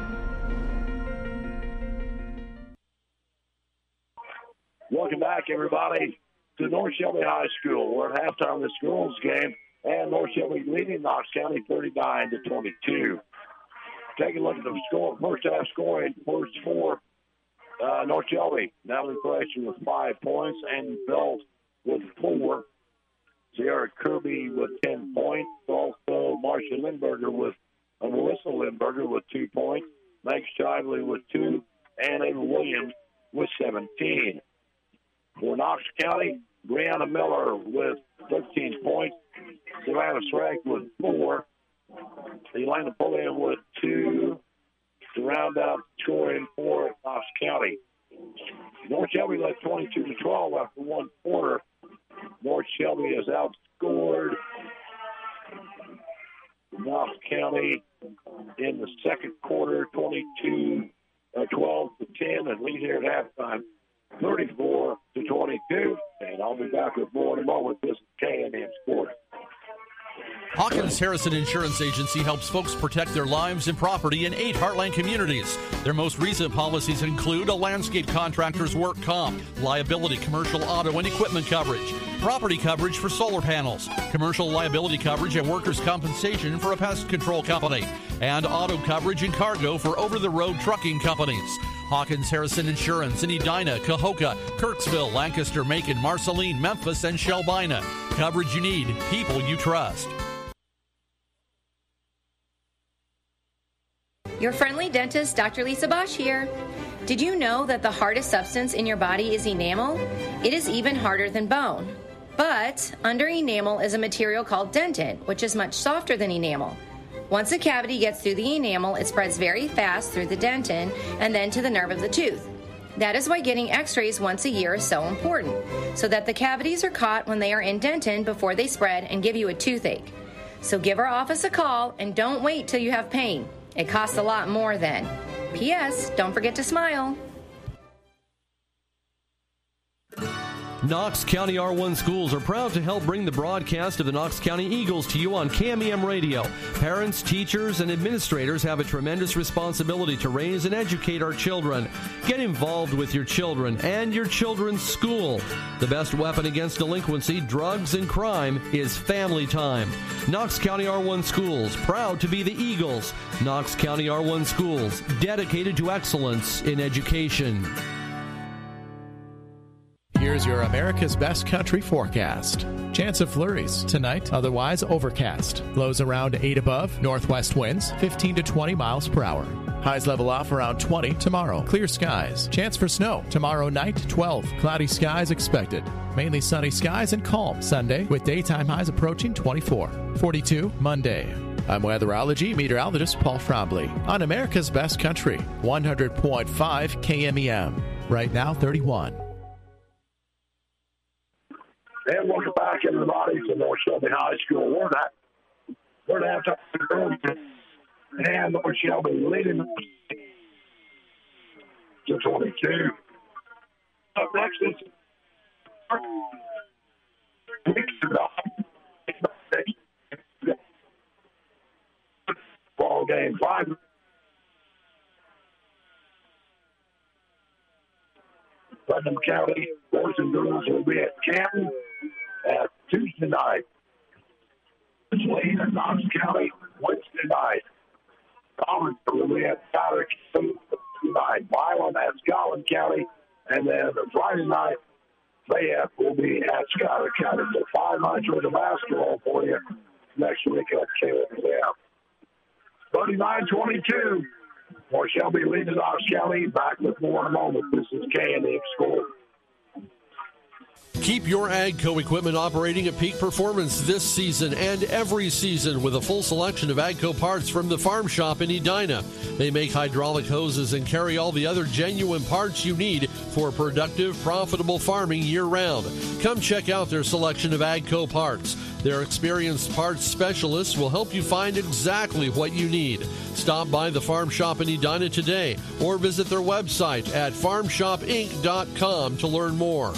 [SPEAKER 2] Welcome back, everybody, to North Shelby High School. We're at halftime of this girls' game, and North Shelby leading Knox County thirty-nine to twenty-two. Taking a look at the score, first half scoring, first for uh, North Shelby. Natalie Collection with five points, Andy Belt with four, Sierra Kirby with ten points, also Marcia Lindberger with uh, Melissa Lindberger with two points, Max Chively with two, and Ava Williams with seventeen. For Knox County, Brianna Miller with thirteen points, Savannah Srack with four, Elena Pulliam with two to round out scoring for Knox County. North Shelby led twenty-two to twelve after one quarter. North Shelby has outscored Knox County in the second quarter, twenty-two, uh, twelve to ten, and lead here at halftime, thirty-four to twenty-two. And I'll be back with more in a moment. This is K and M Sports.
[SPEAKER 9] Hawkins Harrison Insurance Agency helps folks protect their lives and property in eight Heartland communities. Their most recent policies include a landscape contractor's work comp, liability, commercial auto and equipment coverage, property coverage for solar panels, commercial liability coverage and workers' compensation for a pest control company, and auto coverage and cargo for over-the-road trucking companies. Hawkins Harrison Insurance in Edina, Cahokia, Kirksville, Lancaster, Macon, Marceline, Memphis, and Shelbina. Coverage you need, people you trust.
[SPEAKER 10] Your friendly dentist, Doctor Lisa Bosch here. Did you know that the hardest substance in your body is enamel? It is even harder than bone. But under enamel is a material called dentin, which is much softer than enamel. Once a cavity gets through the enamel, it spreads very fast through the dentin and then to the nerve of the tooth. That is why getting x-rays once a year is so important, so that the cavities are caught when they are in dentin before they spread and give you a toothache. So give our office a call and don't wait till you have pain. It costs a lot more then. P S. Don't forget to smile.
[SPEAKER 28] Knox County R one schools are proud to help bring the broadcast of the Knox County Eagles to you on K M E M radio. Parents, teachers, and administrators have a tremendous responsibility to raise and educate our children. Get involved with your children and your children's school. The best weapon against delinquency, drugs, and crime is family time. Knox County R one schools, proud to be the Eagles. Knox County R one schools, dedicated to excellence in education.
[SPEAKER 17] Here's your America's Best Country forecast. Chance of flurries tonight, otherwise overcast. Lows around eight above, northwest winds fifteen to twenty miles per hour. Highs level off around twenty tomorrow. Clear skies. Chance for snow tomorrow night, twelve. Cloudy skies expected. Mainly sunny skies and calm Sunday with daytime highs approaching twenty-four. forty-two Monday. I'm weatherology meteorologist Paul Frombley on America's Best Country, one hundred point five K M E M. Right now, thirty-one.
[SPEAKER 2] And welcome back, everybody, to North Shelby High School. We're at, we're at halftime, and North Shelby leading to twenty-two. Up next is ball game five. Putnam County boys and girls will be at Canton at Tuesday night. Wayne and Knox County Wednesday night. Collins will be at Tyler County. And then Friday night, Fayette will be at Schuyler County. So five nights worth of basketball for you next week at K O M. thirty-nine twenty-two. More Shelby leads Knox County. Back with more in a moment. This is K and X Score.
[SPEAKER 11] Keep your AGCO equipment operating at peak performance this season and every season with a full selection of AGCO parts from the Farm Shop in Edina. They make hydraulic hoses and carry all the other genuine parts you need for productive, profitable farming year-round. Come check out their selection of AGCO parts. Their experienced parts specialists will help you find exactly what you need. Stop by the Farm Shop in Edina today or visit their website at farm shop inc dot com to learn more.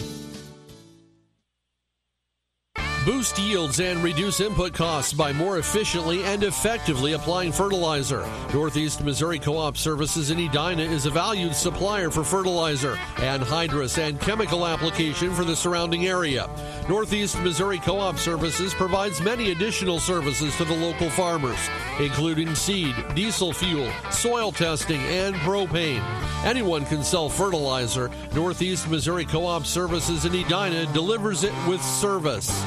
[SPEAKER 11] Boost yields and reduce input costs by more efficiently and effectively applying fertilizer. Northeast Missouri Co-op Services in Edina is a valued supplier for fertilizer, anhydrous, and chemical application for the surrounding area. Northeast Missouri Co-op Services provides many additional services to the local farmers, including seed, diesel fuel, soil testing, and propane. Anyone can sell fertilizer. Northeast Missouri Co-op Services in Edina delivers it with service.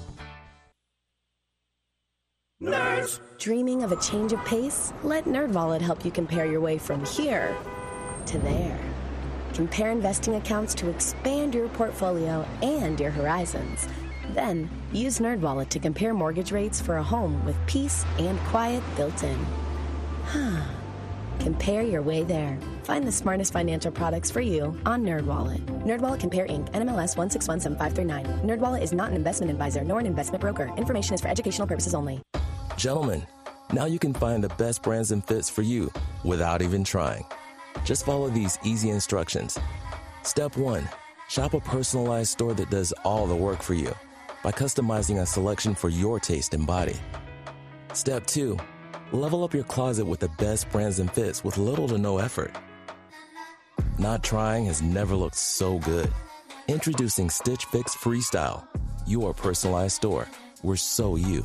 [SPEAKER 12] Nerds! Dreaming of a change of pace? Let NerdWallet help you compare your way from here to there. Compare investing accounts to expand your portfolio and your horizons. Then, use NerdWallet to compare mortgage rates for a home with peace and quiet built in. Compare your way there. Find the smartest financial products for you on NerdWallet. NerdWallet Compare Incorporated. N M L S one six one seven five three nine. NerdWallet is not an investment advisor nor an investment broker. Information is for educational purposes only.
[SPEAKER 13] Gentlemen, now you can find the best brands and fits for you without even trying. Just follow these easy instructions. Step one, shop a personalized store that does all the work for you by customizing a selection for your taste and body. Step two, level up your closet with the best brands and fits with little to no effort. Not trying has never looked so good. Introducing Stitch Fix Freestyle, your personalized store. We're so you.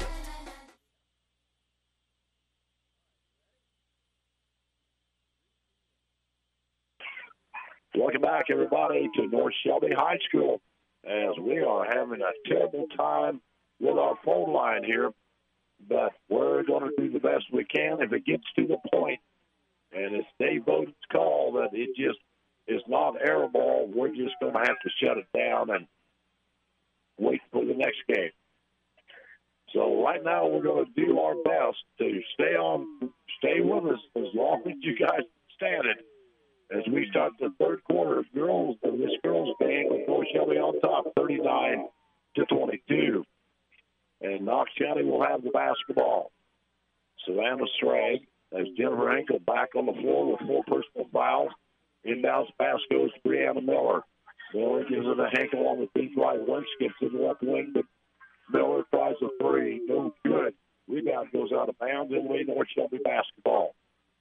[SPEAKER 2] Welcome back, everybody, to North Shelby High School as we are having a terrible time with our phone line here, but we're going to do the best we can. If it gets to the point, and it's Dave Bowden's call that it just is not air ball, we're just going to have to shut it down and wait for the next game. So right now we're going to do our best to stay on, stay with us as long as you guys stand it. As we start the third quarter of girls of this girls game with North Shelby on top, thirty-nine to twenty-two. And Knox County will have the basketball. Savannah Strag as Jennifer Henkel back on the floor with four personal fouls. Inbounds pass goes to Brianna Miller. Miller gives it to Henkel on the deep right wing, skips to the left wing, but Miller tries a three. No good. Rebound goes out of bounds in the North Shelby basketball.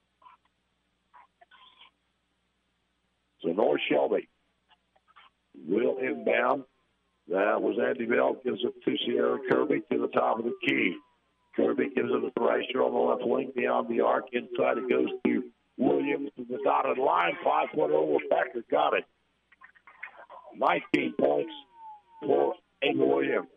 [SPEAKER 2] So North Shelby will inbound. That was Andy Bell, gives it to Sierra Kirby to the top of the key. Kirby gives it a Thrasher on the left wing beyond the arc. Inside it goes to Williams to the dotted line. Five foot over Becker got it. nineteen points for Ava Williams.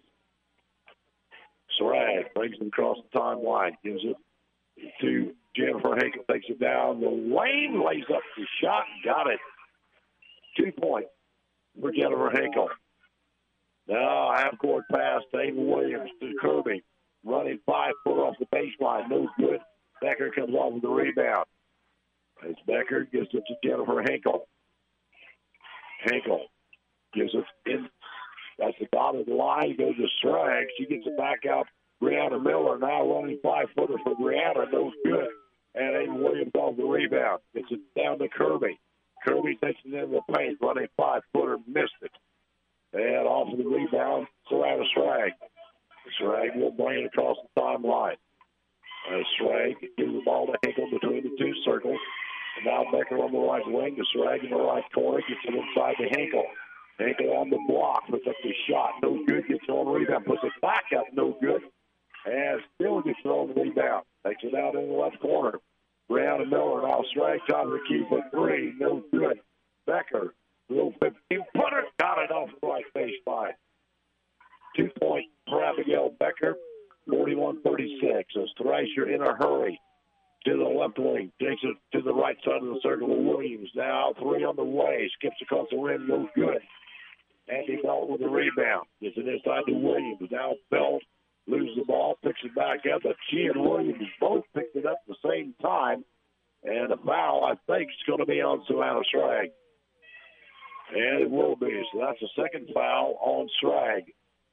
[SPEAKER 2] Sarag brings it across the timeline, gives it to Jennifer Henkel, takes it down the lane, lays up the shot, got it. Two points for Jennifer Henkel. Now half-court pass to Ava Williams to Kirby. Running five foot off the baseline. No good. Becker comes off with the rebound. As Becker gives it to Jennifer Henkel. Henkel gives it in. That's the dotted line. Goes to Strag. She gets it back out. Brianna Miller now running five-footer for Brianna. No good. And Ava Williams off the rebound. Gets it down to Kirby. Kirby takes it into the paint. Running five-footer. Missed it. And off of the rebound, Savannah Strag. Strag will bring it across the timeline. Uh, Strag gives the ball to Henkel between the two circles. And now Becker on the right wing to Strag in the right corner. Gets it inside to Henkel. Henkel on the block. Puts up the shot. No good. Gets on the rebound. Puts it back up. No good. And still gets it on the rebound. Takes it out in the left corner. Brown and Miller now Strag top of the key for three. No good. Becker. Little fifteen footer. Got it off the right baseline. Two points for Abigail Becker. forty-one thirty-six. As Thrasher in a hurry to the left wing. Takes it to the right side of the circle. Williams now three on the way. Skips across the rim. No good. Andy Belt with the rebound. Gets it inside to Williams. Now Belt loses the ball. Picks it back up. But she and Williams both picked it up at the same time. And a foul, I think, is going to be on Savannah Schrag. And it will be. So that's the second foul on Schrag.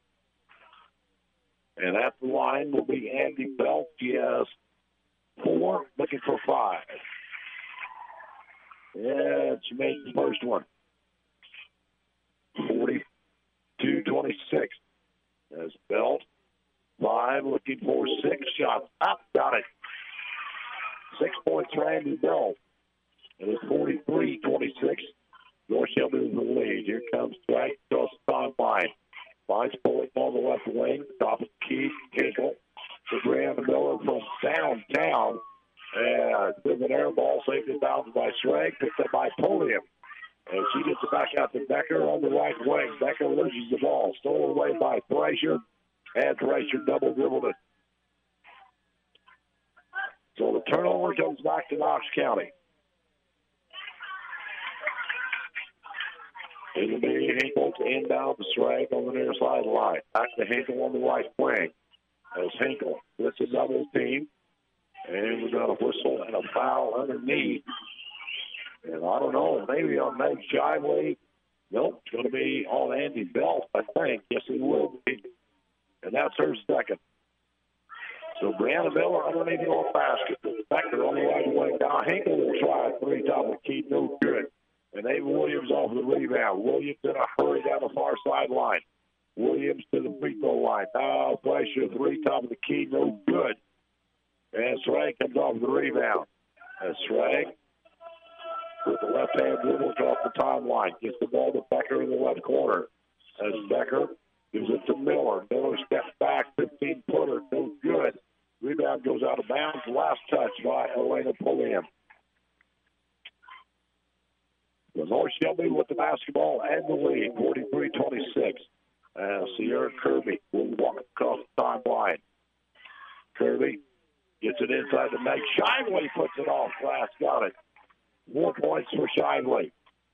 [SPEAKER 2] And at the line will be Andy Belt. He has four, looking for five. Yeah, she made the first one. forty-two twenty-six. As Belt, five, looking for six. Shots up, got it. Six points for Andy Belt. And it's forty-three twenty-six. North Shelby is the lead. Here comes Strike across the sideline. Finds Bullock on the left wing. Top of Keith Hinkle to Brianna Miller from downtown. And with an air ball, saved it down by Schrag, picked up by Polium. And she gets it back out to Becker on the right wing. Becker loses the ball. Stolen away by Thrasher. And Thrasher double dribbled it. So the turnover comes back to Knox County. It'll be Hinkle to inbound the Schrag on the near sideline. Back to Hinkle on the right wing. As Hinkle gets a double team. And we got a whistle and a foul underneath. And I don't know, maybe on Meg Shively. Nope, it's going to be on Andy Belt, I think. Yes, it will be. And that's her second. So Brianna Miller underneath the off basket. Becker on the right wing. Now Hinkle will try a three top of the key, no good. And Ava Williams off the rebound. Williams in a hurry down the far sideline. Williams to the free throw line. Now Fleischer, three top of the key, no good. And Schrag comes off the rebound. And Schrag with the left hand dribble across the timeline. Gets the ball to Becker in the left corner. As Becker gives it to Miller. Miller steps back, fifteen footer, no good. Rebound goes out of bounds. Last touch by Elena Pulliam. The North Shelby with the basketball and the lead, forty-three twenty-six. And Sierra Kirby will walk across the timeline. Kirby gets it inside to Meg Shively, puts it off glass, got it. Four points for Shively.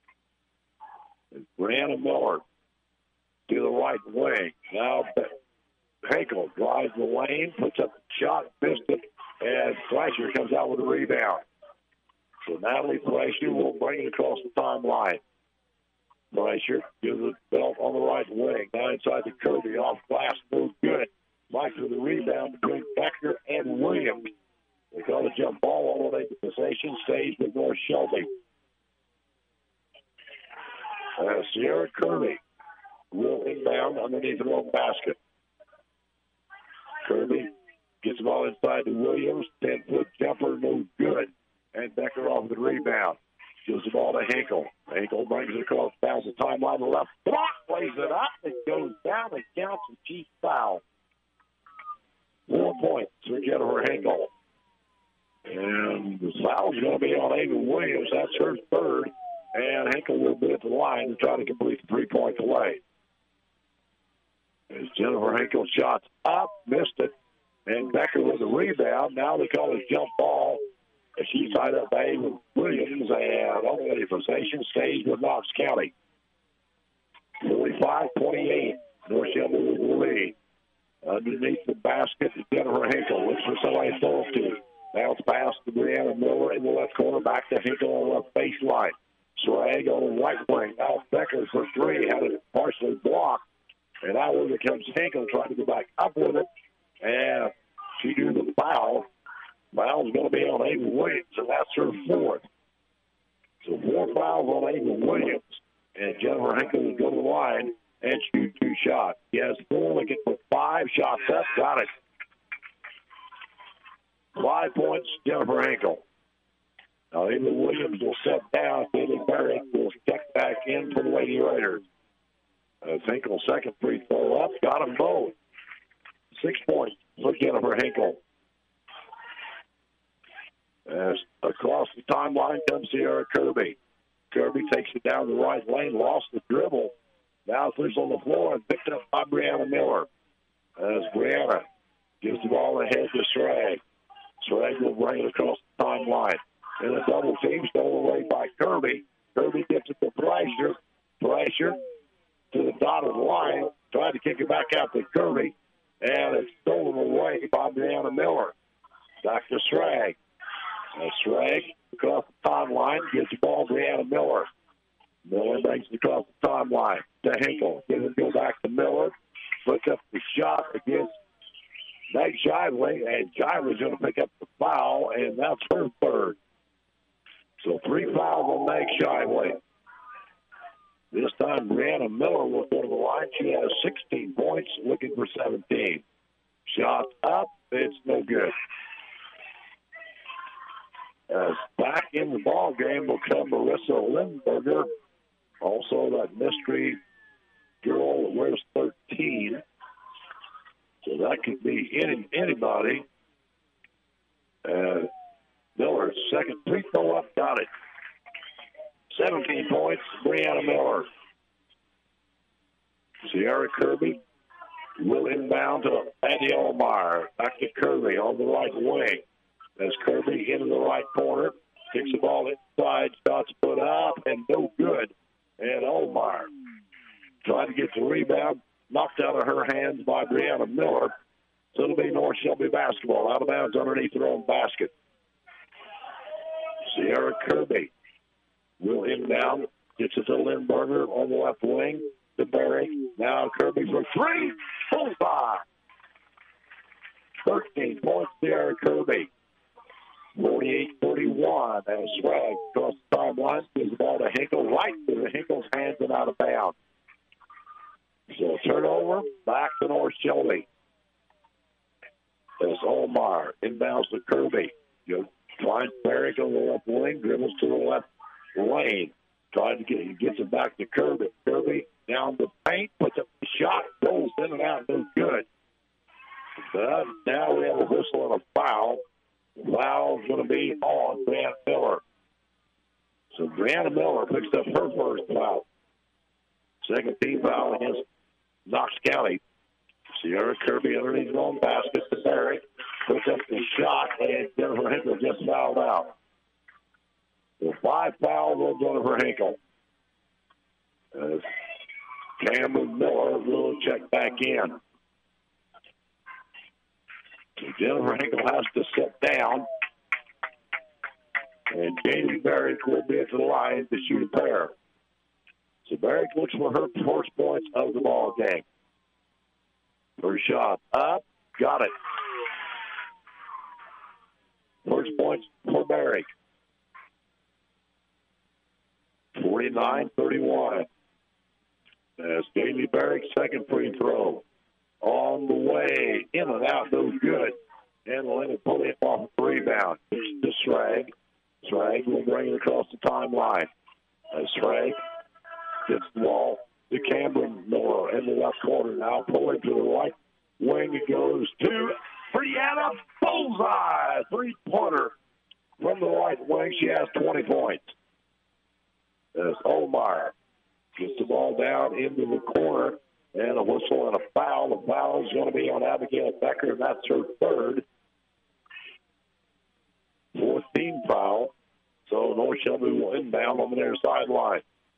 [SPEAKER 2] Brianna Miller to the right wing. Now Hinkle drives the lane, puts up the shot, missed it, and Fleischer comes out with a rebound. So Natalie Fleischer will bring it across the timeline. Fleischer gives it Belt on the right wing. Now inside the Kirby, off glass, no good. Mike with the rebound between Becker and Williams. They call a jump ball all the way to possession. Stays with North Shelby. Uh, Sierra Kirby will inbound underneath the own basket. Kirby gets the ball inside to Williams. ten-foot jumper, no good. And Becker off the rebound. Gives the ball to Hinkle. Hinkle brings it across, bounds the timeline to the left. Block, plays it up. It goes down. It counts and she's fouled. Four points for Jennifer Hinkle. And the foul's going to be on Ava Williams. That's her third. And Hinkle will be at the line to try to complete the three-point delay. As Jennifer Hinkle shots up, missed it. And Becker with the rebound. Now they call it jump ball. She's tied up by Ava Williams. And only possession stays with Knox County. forty-five twenty-eight. North Shelby with the lead. Underneath the basket, Jennifer Hinkle looks for somebody to throw it to. Bounce pass to Brianna Miller in the left corner, back to Hinkle on the left baseline. Schrag on the right wing. Now Becker for three, had it partially blocked. And now here comes Hinkle trying to go back up with it. And she drew the foul. Foul's going to be on Ava Williams, and that's her fourth. So four fouls on Ava Williams. And Jennifer Hinkle will go to the line and shoot two shots. He has four, looking for five shots up. Got it. Five points, Jennifer Hinkle. Now, Ava Williams will set down. Haley Barrett will check back in for the Lady Raiders. Uh, Hinkle, second free throw up. Got them both. Six points for Jennifer Hinkle. As across the timeline comes Sierra Kirby. Kirby takes it down the right lane, lost the dribble. Now it's loose on the floor and picked up by Brianna Miller. As Brianna gives the ball ahead to Schrag. Schrag will bring it across the timeline. And a double team stolen away by Kirby. Kirby gets it to Thrasher. Thrasher to the dotted line, trying to kick it back out to Kirby. And it's stolen away by Brianna Miller. Back to Schrag. And Schrag across the timeline, gets the ball to Brianna Miller. Miller brings it across the timeline to Hinkle. Gives it go back to Miller. Puts up the shot against Meg Shively, and Shively's going to pick up the foul, and that's her third. So three fouls on Meg Shively. This time, Brianna Miller will go to the line. She has sixteen points, looking for seventeen. Shot up, it's no good. As back in the ball game will come Marissa Lindberger, also that mystery girl that wears thirteen. So that could be any, anybody. Uh, Miller's second free throw up, got it. seventeen points, Brianna Miller. Sierra Kirby will inbound to Andy Allmeyer. Back to Kirby on the right wing. As Kirby into the right corner, kicks the ball inside, shots put up, and no good. And Allmeyer trying to get the rebound, knocked out of her hands by Brianna Miller. So it'll be North Shelby basketball. Out of bounds underneath their own basket. Sierra Kirby will inbound, gets it to Lindberger on the left wing to Barry. Now Kirby for three. Bullseye. thirteen points, Sierra Kirby. forty-eight thirty-one as Swag across the timeline. Gives the ball to Hinkle, right to the Hinkle's hands and out of bounds. So turnover, back to North Shelby. As Allmeyer inbounds to Kirby. You finds Barrick on the left wing, dribbles to the left lane. Trying to get he gets it back to Kirby. Kirby down the paint, puts up the shot, goes in and out, no good. But now we have a whistle and a foul. The foul's going to be on Brianna Miller. So Brianna Miller picks up her first foul. Second team foul against Knox County. Sierra Kirby underneath his own basket to Barrick. Puts up the shot, and Jennifer Hinkle just fouled out. So five fouls on Jennifer Hinkle. As Cameron Miller will check back in. So Jennifer Hinkle has to sit down. And Jamie Barrick will be at the line to shoot a pair. So Barrick looks for her first points of the ball game. First shot up, got it. First points for Barrick. forty-nine thirty-one. As Jamie Barrick's second free throw. On the way, in and out, no good. And Elena pull it off the rebound. It's to Schrag. Schrag will bring it across the timeline. As Schrag gets the ball to Cameron Miller in the left corner. Now pulling to the right wing. It goes to Brianna. Bullseye. Three-pointer from the right wing. She has twenty points. As Allmeyer gets the ball down into the corner. And a whistle and a foul. The foul is going to be on Abigail Becker, and that's her third. Fourth team foul. So North Shelby will inbound on the near sideline.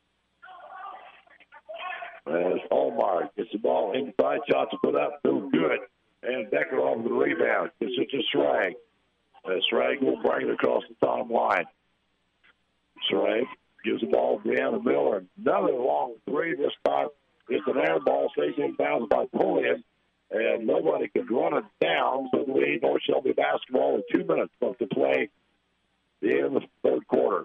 [SPEAKER 2] As Allmeyer gets the ball inside, shots put up, no good. And Becker off the rebound. Gets it to Schrag. As Schrag will bring it across the timeline. Schrag gives the ball to Brianna Miller. Another long three this time. It's an air ball, stays inbounds by Pulliam, and nobody could run it down. So the lead North Shelby basketball with two minutes left to play the end of the third quarter.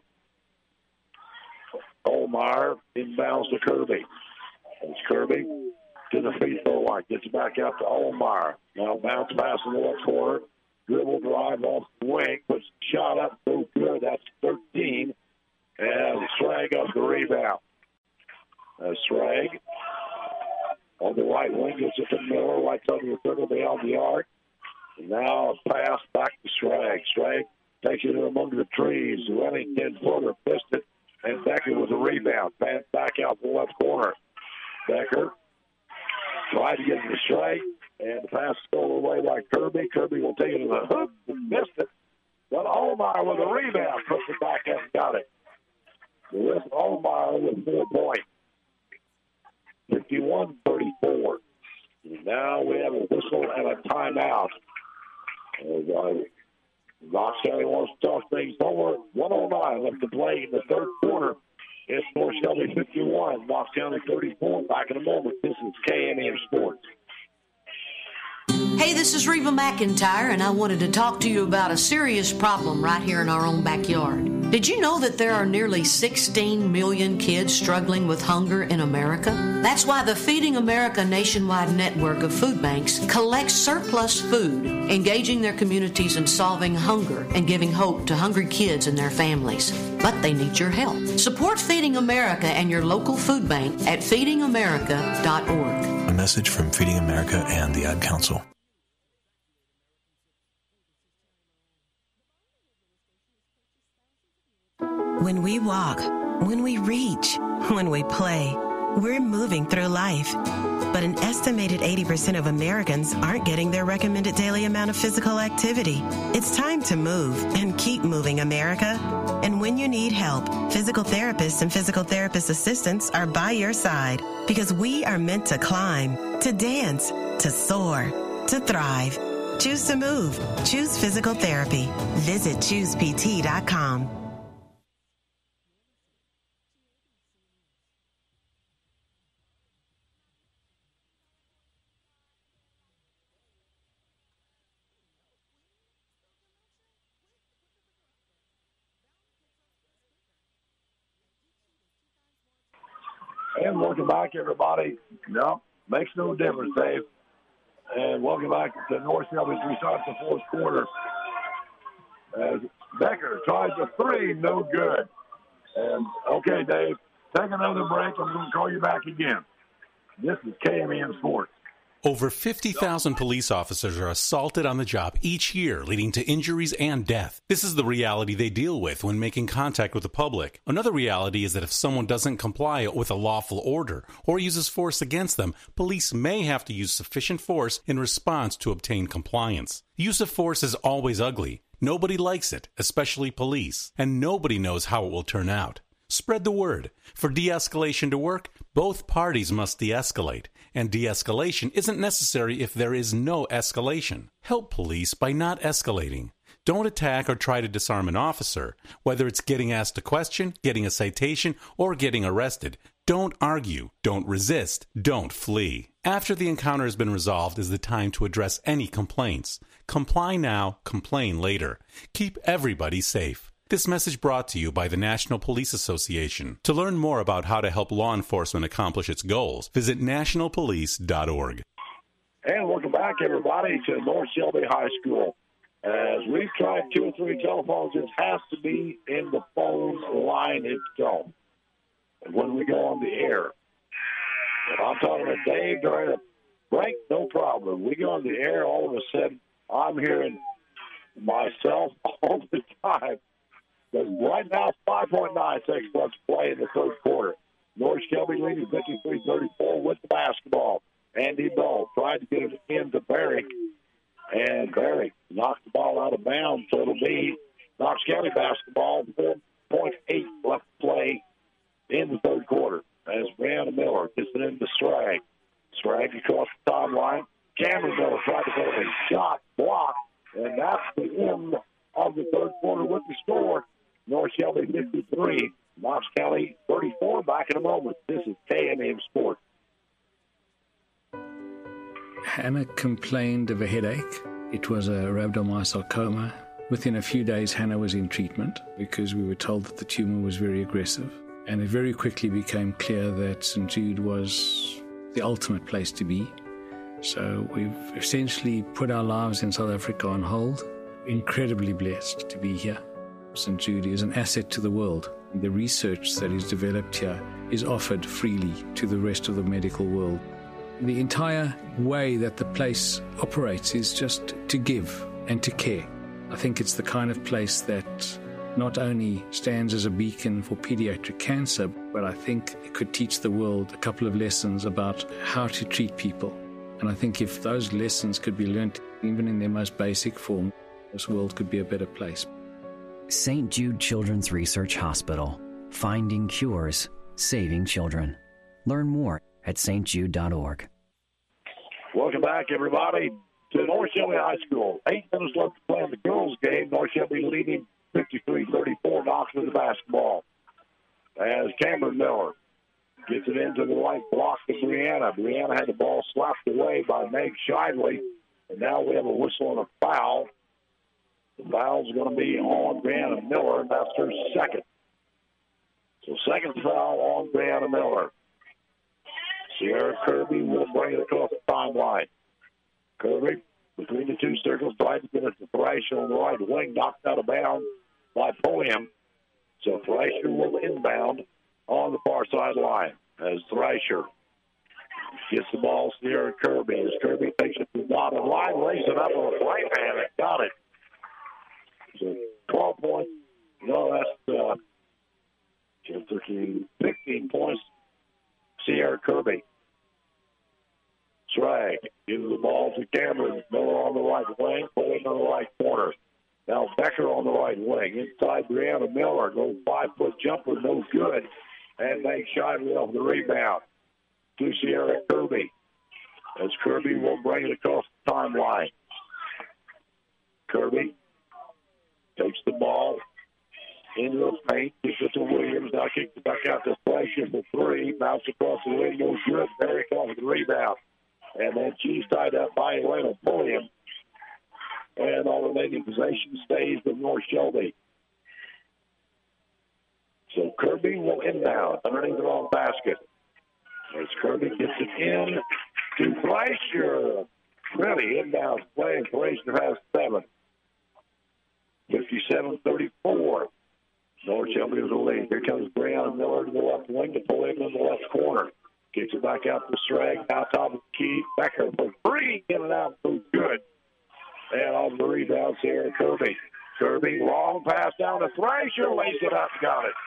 [SPEAKER 2] Allmeyer inbounds to Kirby. It's Kirby to the free throw line. Gets it back out to Allmeyer. Now bounce pass in the left corner. Dribble drive off the wing. Puts the shot up. No good. That's thirteen. And Schrag up the rebound. Uh, Schrag on the right wing gets it to Miller, right under the third beyond the arc. And now a pass back to Schrag. Schrag takes it in among the trees. Running ten footer, missed it. and Becker with a rebound. Pass back out the left corner. Becker tried to get it straight, and the pass stolen away by Kirby. Kirby will take it to the hook, missed it. But Allmeyer with a rebound, puts it back up and got it. With Allmeyer with four points. fifty-one thirty-four. Now we have a whistle and a timeout. As uh, Knox County wants to talk things over. one oh nine left to play in the third quarter. It's North Shelby fifty-one, Knox County thirty-four. Back in a moment. This is K M M Sports.
[SPEAKER 1] Hey, this is Reba McIntyre, and I wanted to talk to you about a serious problem right here in our own backyard. Did you know that there are nearly sixteen million kids struggling with hunger in America? That's why the Feeding America nationwide network of food banks collects surplus food, engaging their communities in solving hunger and giving hope to hungry kids and their families. But they need your help. Support Feeding America and your local food bank at feeding america dot org.
[SPEAKER 7] A message from Feeding America and the Ad Council.
[SPEAKER 14] When we walk, when we reach, when we play, we're moving through life. But an estimated eighty percent of Americans aren't getting their recommended daily amount of physical activity. It's time to move and keep moving, America. And when you need help, physical therapists and physical therapist assistants are by your side because we are meant to climb, to dance, to soar, to thrive. Choose to move. Choose physical therapy. Visit choose P T dot com.
[SPEAKER 2] And welcome back, everybody. No, makes no difference, Dave. And welcome back to North Shelby as we start the fourth quarter. As Becker tries a three, no good. And, okay, Dave, take another break. I'm going to call you back again. This is K M M Sports.
[SPEAKER 5] Over fifty thousand police officers are assaulted on the job each year, leading to injuries and death. This is the reality they deal with when making contact with the public. Another reality is that if someone doesn't comply with a lawful order or uses force against them, police may have to use sufficient force in response to obtain compliance. Use of force is always ugly. Nobody likes it, especially police, and nobody knows how it will turn out. Spread the word. For de-escalation to work, both parties must de-escalate. And de-escalation isn't necessary if there is no escalation. Help police by not escalating. Don't attack or try to disarm an officer. Whether it's getting asked a question, getting a citation, or getting arrested, don't argue, don't resist, don't flee. After the encounter has been resolved is the time to address any complaints. Comply now, complain later. Keep everybody safe. This message brought to you by the National Police Association. To learn more about how to help law enforcement accomplish its goals, visit national police dot org.
[SPEAKER 2] And welcome back, everybody, to North Shelby High School. As we've tried two or three telephones, it has to be in the phone line itself. And when we go on the air, and I'm talking to Dave during a break, no problem. We go on the air, all of a sudden, I'm hearing myself all the time. But right now, five point nine seconds left to play in the third quarter. North Shelby leading fifty-three thirty-four with the basketball. Andy Bell tried to get it into Barrick, and Barrick knocked the ball out of bounds, so it'll be Knox County basketball, four point eight left to play in the third quarter. As Brianna Miller gets it into Strag. Strag across the timeline. Cameron Miller tried to go a shot block, and that's the end of the third quarter with the score. North Shelby fifty-three, Knox County thirty-four. Back in a moment. This is K M M Sports.
[SPEAKER 15] Hannah complained of a headache. It was a rhabdomyosarcoma. Within a few days, Hannah was in treatment because we were told that the tumor was very aggressive. And it very quickly became clear that Saint Jude was the ultimate place to be. So we've essentially put our lives in South Africa on hold. Incredibly blessed to be here. Saint Jude is an asset to the world. The research that is developed here is offered freely to the rest of the medical world. The entire way that the place operates is just to give and to care. I think it's the kind of place that not only stands as a beacon for pediatric cancer, but I think it could teach the world a couple of lessons about how to treat people. And I think if those lessons could be learned, even in their most basic form, this world could be a better place.
[SPEAKER 8] Saint Jude Children's Research Hospital. Finding cures, saving children. Learn more at s t jude dot org.
[SPEAKER 2] Welcome back, everybody, to North Shelby High School. Eight minutes left to play in the girls' game. North Shelby leading fifty-three thirty-four. Knocks with the basketball as Cameron Miller gets it into the right block to Brianna. Brianna had the ball slapped away by Meg Shively, and now we have a whistle and a foul. The foul's going to be on Brianna Miller, and that's her second. So second foul on Brianna Miller. Sierra Kirby will bring it across the timeline. Kirby between the two circles, trying to get it to Thrasher on the right wing, knocked out of bounds by Pulliam. So Thrasher will inbound on the far sideline as Thrasher gets the ball. Sierra Kirby as Kirby takes it to the dotted line, lays it up on the right hand and got it. So twelve points. No, that's uh, thirteen, fifteen points. Sierra Kirby. Srag gives the ball to Cameron. Miller on the right wing, Pulling on the right corner. Now Becker on the right wing. Inside Brianna Miller. Goes five-foot jumper, no good. And they Shively off the rebound to Sierra Kirby. As Kirby will bring it across the timeline. Kirby takes the ball into the paint, kicks it to Williams. Now kicks it back out to Fleischer for three. Bounce across the wing, no good. Barry off with the rebound. And then she's tied up by Elena Pulliam. And all remaining possession stays with North Shelby. So Kirby will inbound underneath the wrong basket. As Kirby gets it in to Fleischer. Really inbound play, and Fleischer has seven. fifty-seven thirty-four. North Shelby was a lead. Here comes Brianna Miller to the left wing to pull him in the left corner. Kicks it back out to Srag. Now top of the key. Becker for three. Get it out. So good. And on the rebound, Sierra Kirby. Kirby, long pass down to Thrasher. Lays it up. Got it.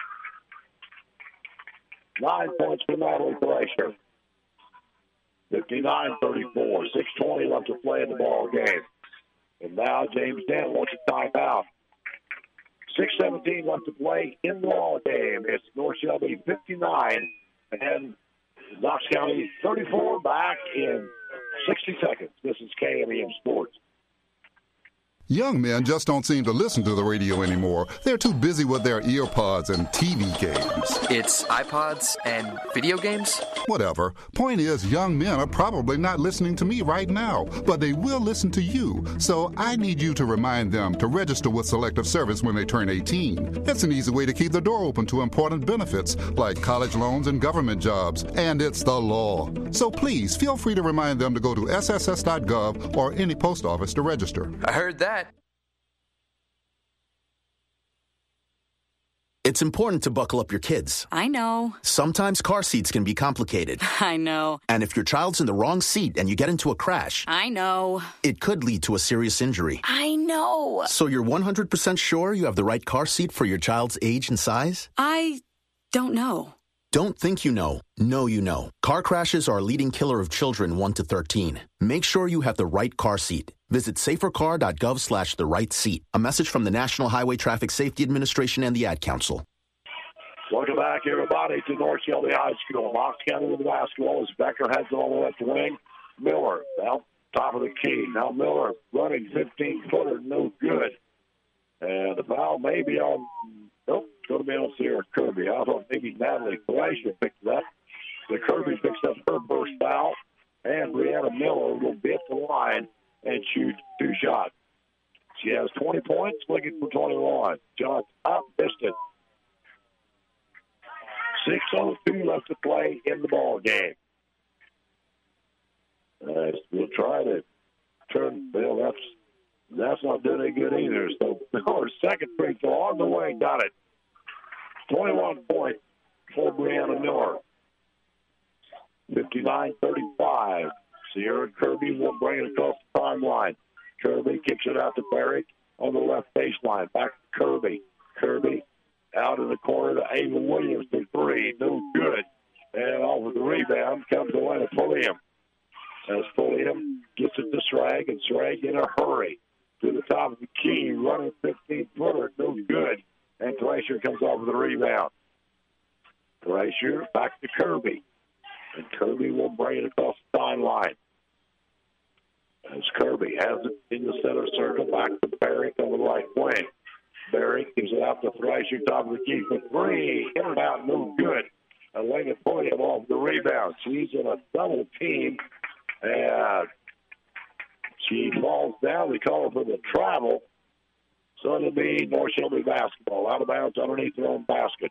[SPEAKER 2] Nine points for Natalie Thrasher. fifty-nine thirty-four. six twenty left to play in the ball game. And now James Dent wants a timeout. six seventeen left to play in the ball game. It's North Shelby fifty-nine and Knox County thirty-four. Back in sixty seconds. This is K M E M Sports.
[SPEAKER 16] Young men just don't seem to listen to the radio anymore. They're too busy with their earpods and T V games.
[SPEAKER 18] It's iPods and video games?
[SPEAKER 16] Whatever. Point is, young men are probably not listening to me right now, but they will listen to you. So I need you to remind them to register with Selective Service when they turn eighteen. It's an easy way to keep the door open to important benefits like college loans and government jobs. And it's the law. So please feel free to remind them to go to S S S dot gov or any post office to register.
[SPEAKER 18] I heard that.
[SPEAKER 19] It's important to buckle up your kids.
[SPEAKER 20] I know.
[SPEAKER 19] Sometimes car seats can be complicated.
[SPEAKER 20] I know.
[SPEAKER 19] And if your child's in the wrong seat and you get into a crash,
[SPEAKER 20] I know.
[SPEAKER 19] It could lead to a serious injury.
[SPEAKER 20] I know.
[SPEAKER 19] So you're one hundred percent sure you have the right car seat for your child's age and size?
[SPEAKER 20] I don't know.
[SPEAKER 19] Don't think you know. Know you know. Car crashes are a leading killer of children one to thirteen. Make sure you have the right car seat. Visit safercar dot gov slash the right seat. A message from the National Highway Traffic Safety Administration and the Ad Council.
[SPEAKER 2] Welcome back, everybody, to North Shelby High School. Knox County with the basketball as Becker has it on the left wing. Miller now top of the key. Now Miller running fifteen-footer, no good. And the foul may be on, nope, it's going to be on Sierra Kirby. I thought maybe Natalie Fleischer picked it up. The Kirby picks up her first foul, and Brianna Miller will be at the line and shoot two shots. She has twenty points, looking for twenty-one. Shots up, missed it. six oh two left to play in the ball game. Uh, we'll try to turn, well, that's that's not doing any good either. So our second free throw on the way, got it. twenty-one points for Brianna Miller. fifty-nine thirty-five. Sierra Kirby will bring it across the timeline. Kirby kicks it out to Barrick on the left baseline. Back to Kirby. Kirby out in the corner to Ava Williams for three. No good. And off of the rebound comes the line of Pulliam. As Pulliam gets it to Srag, and Srag in a hurry to the top of the key, running fifteen-footer. No good. And Thrasher comes off with the rebound. Thrasher back to Kirby. And Kirby will bring it across the sideline. As Kirby has it in the center circle, back to Barrick on the right wing. Barrick gives it out to Thrasher, top of the key for three. In and out, no good. Elena Pulliam off the rebound. She's in a double team. And she falls down. They call her for the travel. So it'll be North Shelby basketball. Out of bounds underneath their own basket.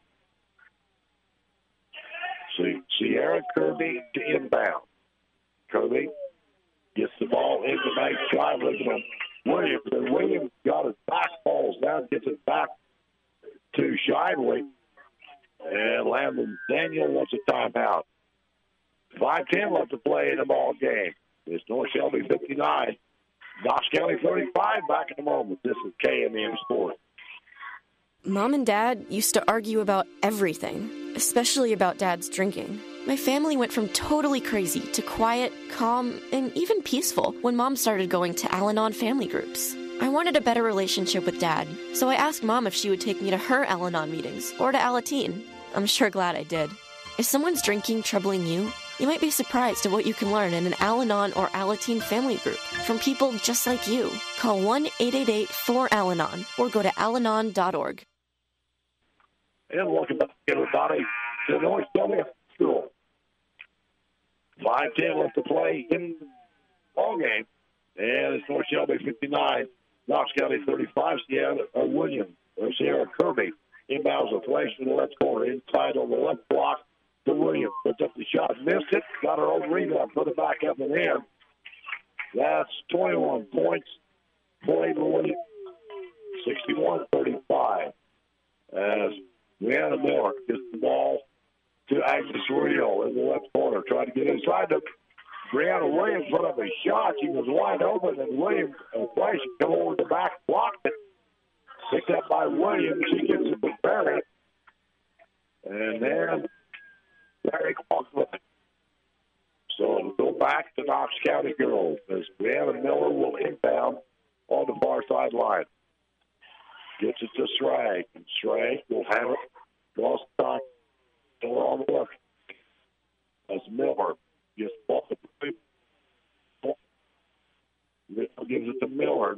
[SPEAKER 2] See, Sierra Kirby to inbound. Kirby gets the ball in the back side, looking at Williams. And Williams got his back, falls down, gets it back to Shively. And Landon Daniel wants a timeout. five ten left to play in the ball game. It's North Shelby fifty-nine. Knox County thirty-five. Back in a moment. This is K M M Sports.
[SPEAKER 3] Mom and Dad used to argue about everything, especially about Dad's drinking. My family went from totally crazy to quiet, calm, and even peaceful when Mom started going to Al-Anon family groups. I wanted a better relationship with Dad, so I asked Mom if she would take me to her Al-Anon meetings or to Alateen. I'm sure glad I did. If someone's drinking troubling you, you might be surprised at what you can learn in an Al-Anon or Alateen family group from people just like you. Call one eight eight eight four Al Anon or go to al anon dot org.
[SPEAKER 2] And welcome back, everybody, to North Shelby School. five ten left to play in the ball game. And it's North Shelby fifty-nine, Knox County thirty-five. Sierra uh, Williams, or Sierra Kirby, inbounds a flash in the left corner, inside on the left block to Williams. Puts up the shot, missed it, got her own rebound, put it back up and in. That's twenty-one points for Ava Williams, sixty-one thirty-five. As Brianna Miller gets the ball to Agnes Real in the left corner, trying to get inside to Brianna Williams, put up a shot. She was wide open, and Williams and Flash come over the back, blocked it. Picked up by Williams. She gets it to Barry. And then Barry walks with it. So it'll go back to Knox County girls as Brianna Miller will inbound on the far sideline. Gets it to Srag, and Srag will have it across the top, on the left. As Miller gets the ball to Miller gives it to Miller.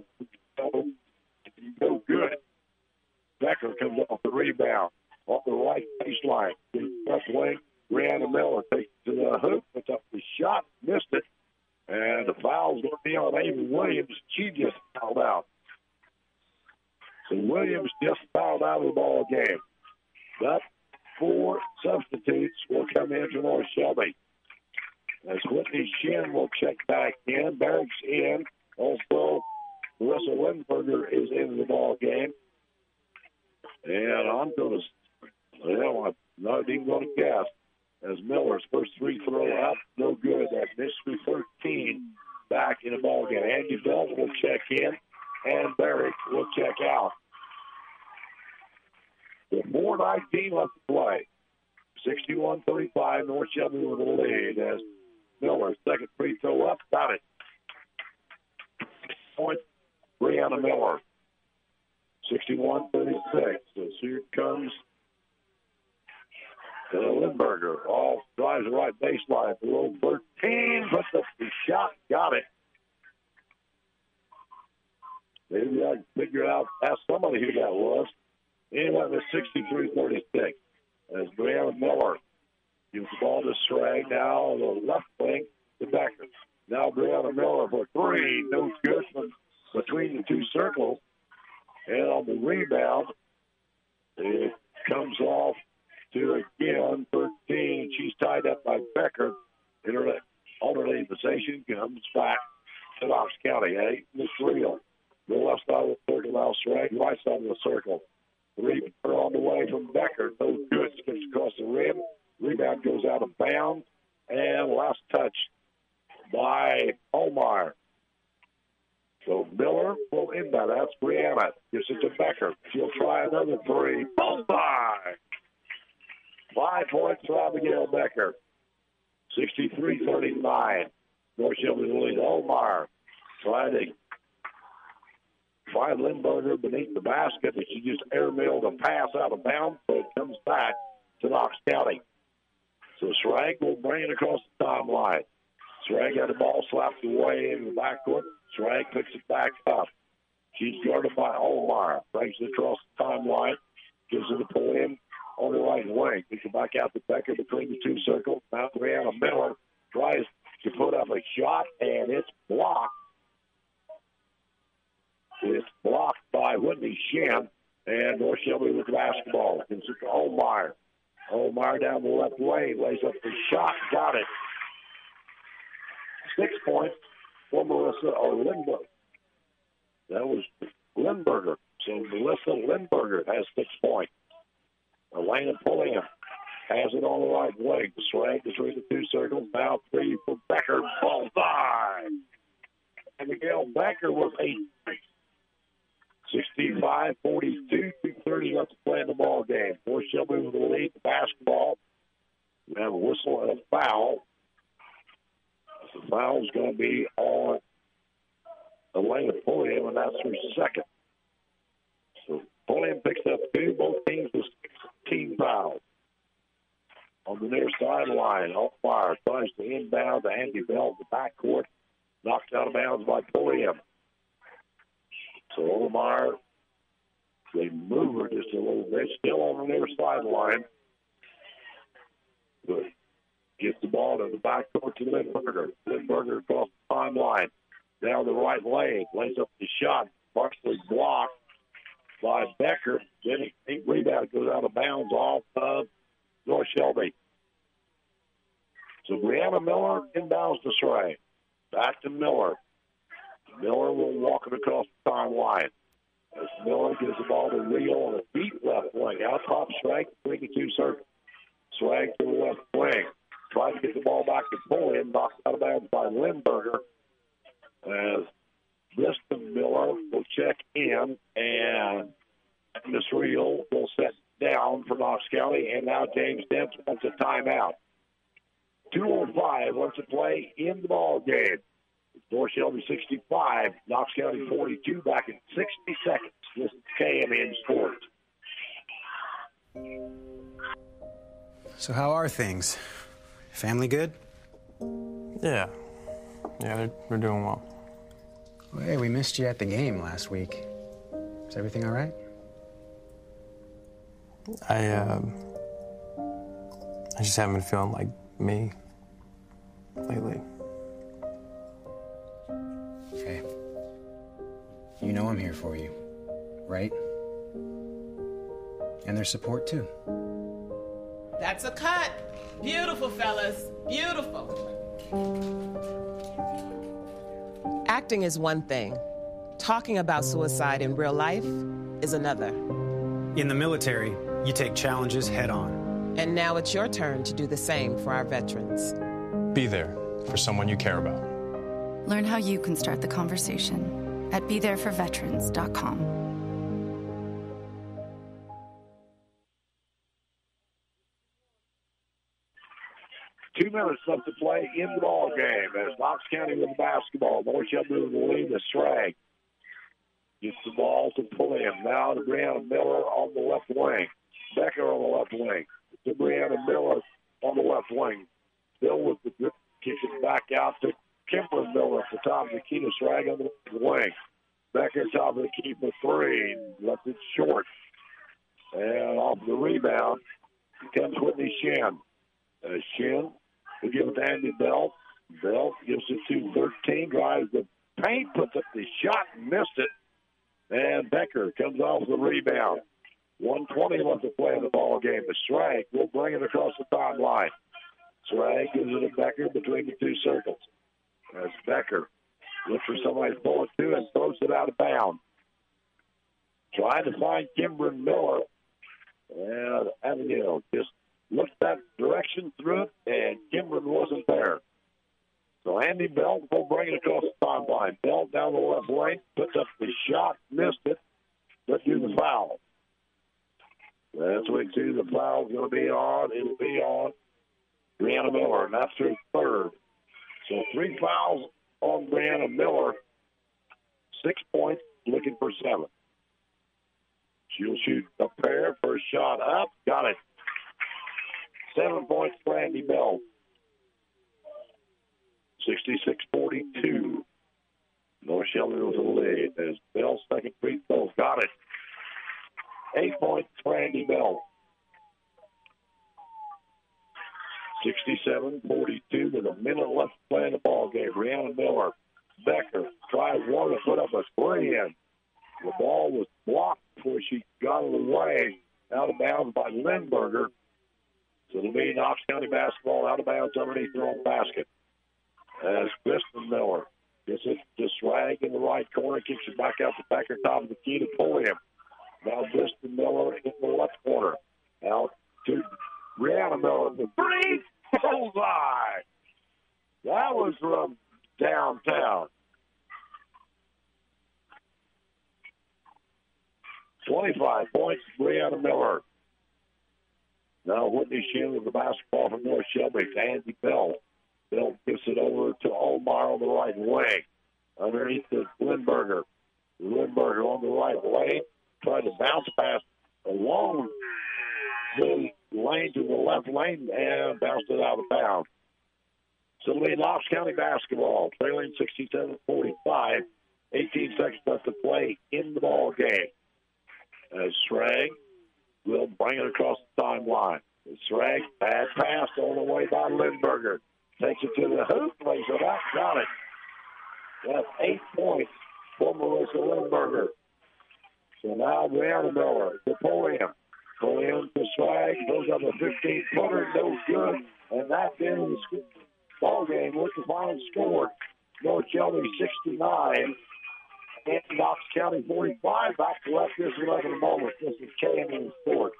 [SPEAKER 2] No good. Becker comes off the rebound off the right baseline. Left wing, Brianna Miller takes it to the hoop, puts up the shot, missed it, and the foul's going to be on Ava Williams. She just fouled out. So Williams just fouled out of the ball game. But four substitutes will come in for North Shelby. As Whitney Shin will check back in. Barrick's in. Also, Russell Lindberger is in the ball game. And I'm going to, well, I'm not even going to guess. As Miller's first free throw up, no good. That's Mystery thirteen back in the ball game. Andy Bell will check in, and Barrick will check out. The four nineteen left to play. sixty-one thirty-five, North Shelby with the lead as Miller's second free throw up, got it. Point, Brianna Miller. sixty-one thirty-six. So here comes uh, Lindberger. All drives the right baseline. Below thirteen, puts up the shot, got it. Maybe I can figure out, ask somebody who that was. Anyway, it's sixty-three thirty-six. As Brianna Miller gives the ball to Srag now on the left wing to Becker. Now Brianna Miller for three. No good from between the two circles. And on the rebound, it comes off to again thirteen. She's tied up by Becker. In her alternating position, comes back to Knox County. Eh? Miss Real. The left side of the circle now, Srag. Right side of the circle. Rebound on the way from Becker. No good. Skips across the rim. Rebound goes out of bounds. And last touch by Olmeyer. So Miller will inbound. That's Brianna. Gives it to Becker. She'll try it another three. Bullseye! Five points for Abigail Becker. sixty-three thirty-nine. North Shelby's lead. Olmar trying to find Lindberger beneath the basket, but she just airmailed a pass out of bounds, so it comes back to Knox County. So Schrag will bring it across the timeline. Schrag had the ball slapped away in the backcourt. Schrag picks it back up. She's guarded by Olmar. Brings it across the timeline. Gives it a pull in on the right wing. Picks it back out to Becker between the two circles. Now Brianna Miller tries to put up a shot, and it's blocked. It's blocked by Whitney Shin, and North Shelby with the basketball. Gives it to Olmar. Olmar down the left lane, lays up the shot, got it. Six points for Melissa or Lindberger. That was Lindberger. So Melissa Lindberger has six points. Elena Pulliam has it on the right wing. Swag between the two circles. Now three for Becker. Bullseye. And Miguel Becker was eight. sixty-five forty-two, two thirty left to play in the ball game. North Shelby with the lead, the basketball. We have a whistle and a foul. The foul is going to be on Elena Pulliam, and that's her second. So Pulliam picks up two. Both teams with team fouls. On the near sideline, Olmar tries to inbound to Andy Bell, the backcourt. Knocked out of bounds by Pulliam. So Olmar, they move her just a little bit. Still on the near sideline. But gets the ball to the backcourt to Lindberger. Lindberger across the timeline. Down the right lane. Lays up the shot. Partially blocked by Becker. Then he rebound goes out of bounds off of North Shelby. So Brianna Miller inbounds to Sray. Back to Miller. Miller will walk it across the timeline. As Miller gives the ball to Rio on a deep left wing. Out top, Swag between the two circles. Swag to the left wing. Trying to get the ball back to Pulliam. Knocked out of bounds by Lindberger. As Kristen Miller will check in, and Miss Rio will set down for Knox County. And now James Dent wants a timeout. two oh five wants to play in the ball game. North Shelby sixty-five, Knox County forty-two, back in sixty seconds. This is K M N Sports.
[SPEAKER 4] So how are things? Family good?
[SPEAKER 21] Yeah. Yeah, they're, they're doing well.
[SPEAKER 4] Well, hey, we missed you at the game last week. Is everything all right?
[SPEAKER 21] I, uh, I just haven't been feeling like me lately.
[SPEAKER 4] Hey, you know I'm here for you, right? And there's support, too.
[SPEAKER 22] That's a cut. Beautiful, fellas. Beautiful.
[SPEAKER 23] Acting is one thing. Talking about suicide in real life is another.
[SPEAKER 4] In the military, you take challenges head on.
[SPEAKER 23] And now it's your turn to do the same for our veterans.
[SPEAKER 21] Be there for someone you care about.
[SPEAKER 24] Learn how you can start the conversation at be there for veterans dot com.
[SPEAKER 2] Two minutes left to play in the ball game as Knox County with the basketball. North Shelby with the lead, the Strag. Gets the ball to Pulliam. Now to Brianna Miller on the left wing. Becker on the left wing. To Brianna Miller on the left wing. Bill with the grip, kicks it back out to Kimber Miller at the top of the key to Strag on the left wing. Becker top of the key for three. Left it short. And off the rebound comes Whitney Shin. Uh, Shin will give it to Andy Bell. Bell gives it to thirteen. Drives the paint, puts up the shot, missed it. And Becker comes off the rebound. one twenty left to play in the ball game. The Strag will bring it across the timeline. Strag gives it to Becker between the two circles. As Becker looks for somebody to pull it to and throws it out of bounds. Trying to find Kimber Miller. And Abigail just looked that direction through it, and Kimber wasn't there. So Andy Bell will bring it across the timeline. Bell down the left lane, puts up the shot, missed it, but do the foul. That's week two. The foul's going to be on. It'll be on Brianna Miller, and that's her third. So three fouls on Brianna Miller. Six points, looking for seven. She'll shoot a pair. First shot up. Got it. Seven points for Andy Bell. sixty-six forty-two. North Shelby was a lead. There's Bell's second free throw. Got it. Eight points for Andy Bell. sixty-seven forty-two with a minute left to play in the ball game. Brianna Miller, Becker tries one to put up a three in. The ball was blocked before she got it away. Out of bounds by Lindberger. So it'll be Knox County basketball out of bounds underneath their own basket. As Kristen Miller gets it to Swag in the right corner, kicks it back out to Becker, top of the key to Pulliam. Now Kristen Miller in the left corner. Out to Brianna Miller. The three, bullseye. That was from downtown. twenty-five points, Brianna Miller. Now Whitney Sheen with the basketball from North Shelby to Andy Bell. Bell gives it over to Omar on the right wing. Underneath the Lindberger. Lindberger on the right wing. Tried to bounce pass along the lane to the left lane and bounced it out of bounds. So it'll be Knox County basketball, trailing sixty-seven forty-five. eighteen seconds left to play in the ball game. As Schrag will bring it across the timeline. Schrag, bad pass on the way by Lindberger. Takes it to the hoop, plays it out, got it. That's eight points for Melissa Lindberger. So now Brianna Miller to Pulliam. Pulliam to Swag, goes up a fifteen-footer, no good. And that ends the ball game with the final score. North Shelby sixty-nine. And Knox County forty-five. Back to left this eleven a moment. This is K M E Sports.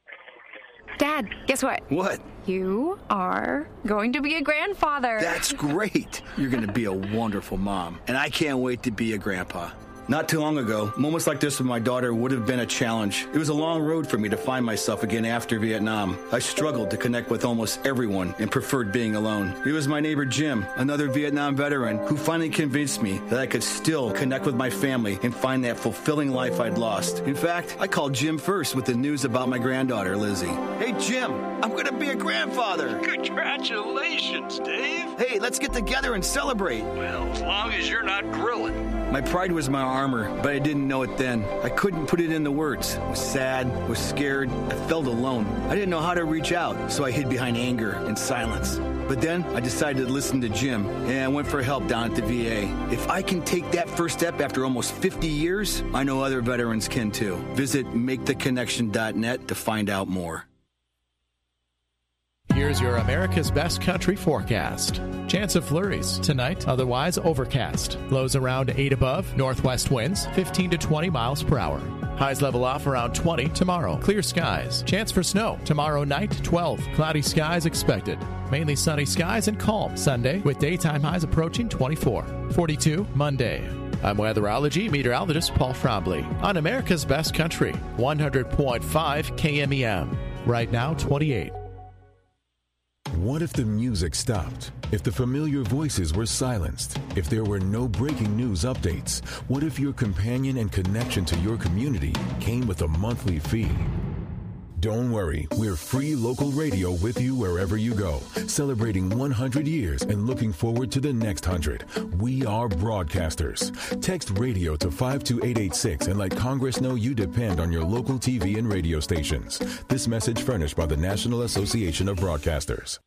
[SPEAKER 24] Dad, guess what?
[SPEAKER 6] What?
[SPEAKER 24] You are going to be a grandfather.
[SPEAKER 6] That's great. You're going to be a wonderful mom. And I can't wait to be a grandpa. Not too long ago, moments like this with my daughter would have been a challenge. It was a long road for me to find myself again after Vietnam. I struggled to connect with almost everyone and preferred being alone. It was my neighbor Jim, another Vietnam veteran, who finally convinced me that I could still connect with my family and find that fulfilling life I'd lost. In fact, I called Jim first with the news about my granddaughter, Lizzie. Hey, Jim, I'm going to be a grandfather.
[SPEAKER 9] Congratulations, Dave.
[SPEAKER 6] Hey, let's get together and celebrate.
[SPEAKER 9] Well, as long as you're not grilling.
[SPEAKER 6] My pride was my armor, but I didn't know it then. I couldn't put it into words. I was sad, was scared, I felt alone. I didn't know how to reach out, so I hid behind anger and silence. But then I decided to listen to Jim, and I went for help down at the V A. If I can take that first step after almost fifty years, I know other veterans can too. Visit make the connection dot net to find out more.
[SPEAKER 10] Here's your America's Best Country forecast. Chance of flurries tonight, otherwise overcast. Lows around eight above, northwest winds fifteen to twenty miles per hour. Highs level off around twenty tomorrow. Clear skies. Chance for snow tomorrow night, twelve. Cloudy skies expected. Mainly sunny skies and calm Sunday with daytime highs approaching twenty-four. forty-two Monday. I'm weatherology meteorologist Paul Frombley on America's Best Country, one hundred point five K M E M. Right now, twenty-eight.
[SPEAKER 17] What if the music stopped? If the familiar voices were silenced? If there were no breaking news updates? What if your companion and connection to your community came with a monthly fee? Don't worry, we're free local radio with you wherever you go, celebrating one hundred years and looking forward to the next one hundred. We are broadcasters. Text radio to five two eight eight six and let Congress know you depend on your local T V and radio stations. This message furnished by the National Association of Broadcasters.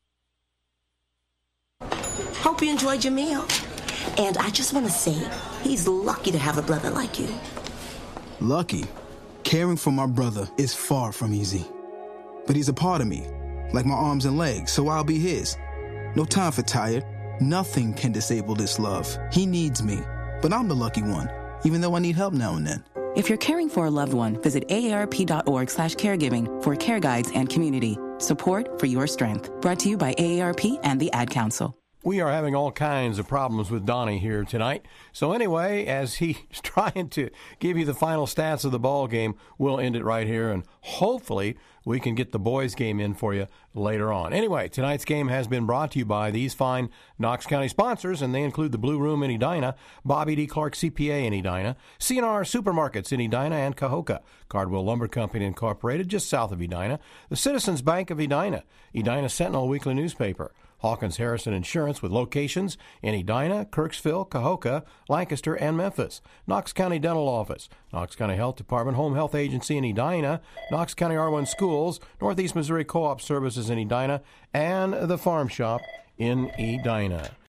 [SPEAKER 25] Hope you enjoyed your meal. And I just want to say, he's lucky to have a brother like you.
[SPEAKER 26] Lucky? Caring for my brother is far from easy. But he's a part of me, like my arms and legs, so I'll be his. No time for tired. Nothing can disable this love. He needs me, but I'm the lucky one, even though I need help now and then.
[SPEAKER 27] If you're caring for a loved one, visit A A R P dot org slash caregiving for care guides and community. Support for your strength. Brought to you by A A R P and the Ad Council.
[SPEAKER 1] We are having all kinds of problems with Donnie here tonight. So anyway, as he's trying to give you the final stats of the ball game, we'll end it right here, and hopefully we can get the boys' game in for you later on. Anyway, tonight's game has been brought to you by these fine Knox County sponsors, and they include the Blue Room in Edina, Bobby D. Clark C P A in Edina, C and R Supermarkets in Edina and Cahokia, Cardwell Lumber Company Incorporated just south of Edina, the Citizens Bank of Edina, Edina Sentinel Weekly Newspaper, Hawkins Harrison Insurance with locations in Edina, Kirksville, Cahokia, Lancaster, and Memphis. Knox County Dental Office, Knox County Health Department, Home Health Agency in Edina, Knox County R one Schools, Northeast Missouri Co-op Services in Edina, and the Farm Shop in Edina.